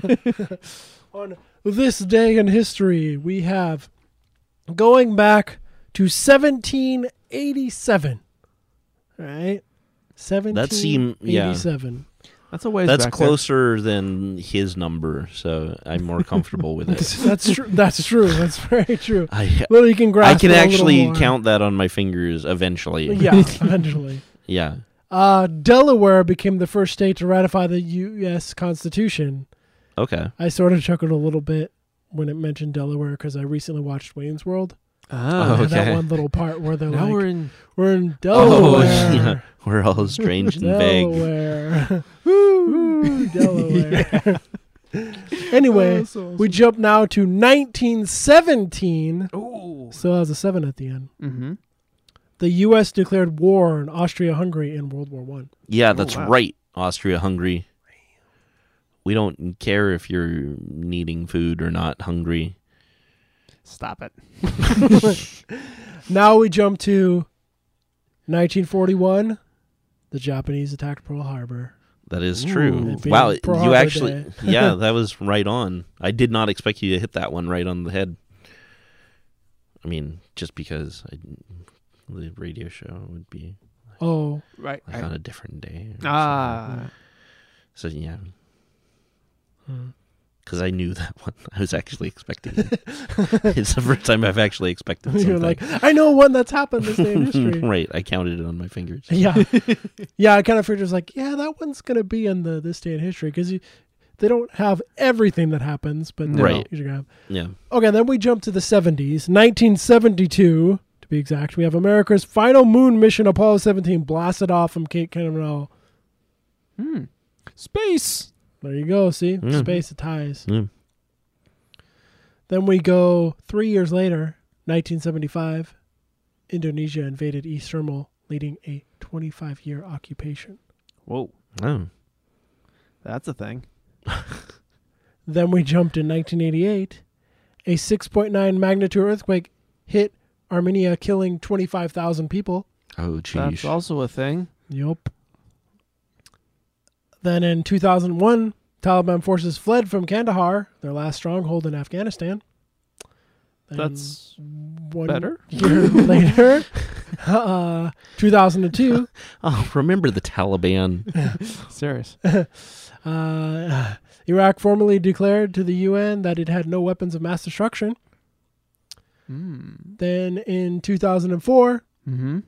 on this day in history, we have going back to seventeen eighty-seven. All right? That seem- yeah. seventeen eighty-seven. That's a ways That's back there. closer than his number, so I'm more comfortable with it. That's true. That's true. That's very true. I Well, you can I grasp can it a little actually more. count that on my fingers eventually. Yeah, eventually. Yeah. Uh, Delaware became the first state to ratify the U S Constitution. Okay. I sort of chuckled a little bit when it mentioned Delaware because I recently watched Wayne's World. Ah, Oh, And that okay. one little part where they're now like, we're in. we're in Oh, Delaware. yeah. We're all strange and vague. Delaware. Woo, Delaware. Anyway, we jump now to nineteen seventeen. Oh. Still has a seven at the end. Mm-hmm. The U S declared war on Austria-Hungary in World War One. Yeah, that's wow. right. Austria-Hungary. We don't care if you're needing food or not hungry. Stop it. Now we jump to nineteen forty-one. The Japanese attacked Pearl Harbor. That is Ooh. true. It being Wow, Pearl you Harbor actually Day. yeah, that was right on. I did not expect you to hit that one right on the head. I mean, just because I, the radio show would be Oh, Right. like on a different day. or Ah. something. So yeah, Hmm. because I knew that one. I was actually expecting it. It's the first time I've actually expected something. you're like, I know one that's happened this day in history. Right, I counted it on my fingers. Yeah, yeah. I kind of figured it was like, yeah, that one's gonna be in the this day in history because they don't have everything that happens, but No. Right. You're gonna have. Yeah. Okay, then we jump to the seventies, nineteen seventy-two to be exact. We have America's final moon mission, Apollo seventeen, blasted off from Cape Canaveral. Hmm. Space. There you go. See, Mm. space it ties. Mm. Then we go three years later, nineteen seventy-five. Indonesia invaded East Timor, leading a twenty-five year occupation. Whoa, Oh. that's a thing. Then we jumped in nineteen eighty-eight. A six point nine magnitude earthquake hit Armenia, killing twenty-five thousand people. Oh, That's geez. also a thing. Yup. Then in two thousand one, Taliban forces fled from Kandahar, their last stronghold in Afghanistan. Then That's one better. year later, uh, two thousand two, Oh, remember the Taliban. Serious. uh, Iraq formally declared to the U N that it had no weapons of mass destruction. Mm. Then in two thousand four, Mm-hmm.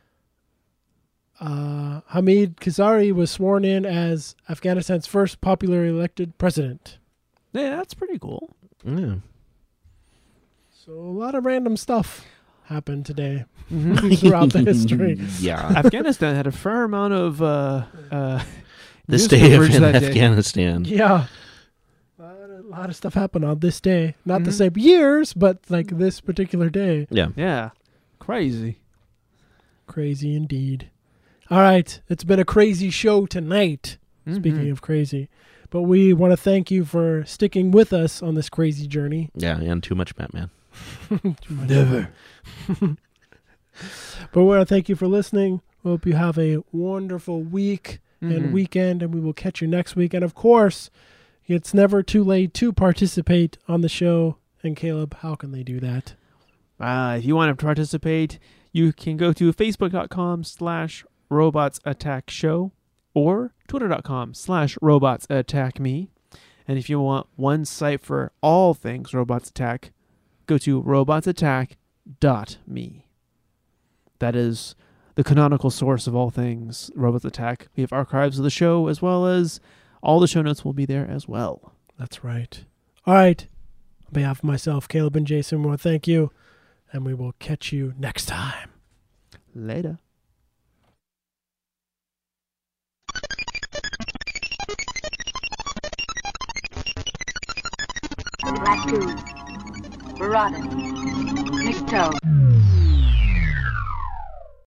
uh, Hamid Karzai was sworn in as Afghanistan's first popularly elected president. Yeah, that's pretty cool. Yeah. So a lot of random stuff happened today Mm-hmm. throughout the history. Yeah. Afghanistan had a fair amount of uh, uh, This news day of coverage in that day. Afghanistan. Yeah. A lot, of, a lot of stuff happened on this day. Not the Mhm. same years, but like this particular day. Yeah. Yeah, crazy. Crazy indeed. All right. It's been a crazy show tonight. Speaking Mhm. of crazy. But we want to thank you for sticking with us on this crazy journey. Yeah, and too much Batman. Never. But we want to thank you for listening. We hope you have a wonderful week and Mhm. weekend, and we will catch you next week. And of course, it's never too late to participate on the show. And Caleb, how can they do that? Uh, if you want to participate, you can go to facebook.com slash robots attack show or twitter.com slash robots attack me. And if you want one site for all things robots attack, go to robots attack dot me. That is the canonical source of all things robots attack. We have archives of the show as well as all the show notes will be there as well. That's right. All right. On behalf of myself, Caleb, and Jason, we want to thank you. And we will catch you next time. Later. Raccoon, Rodent,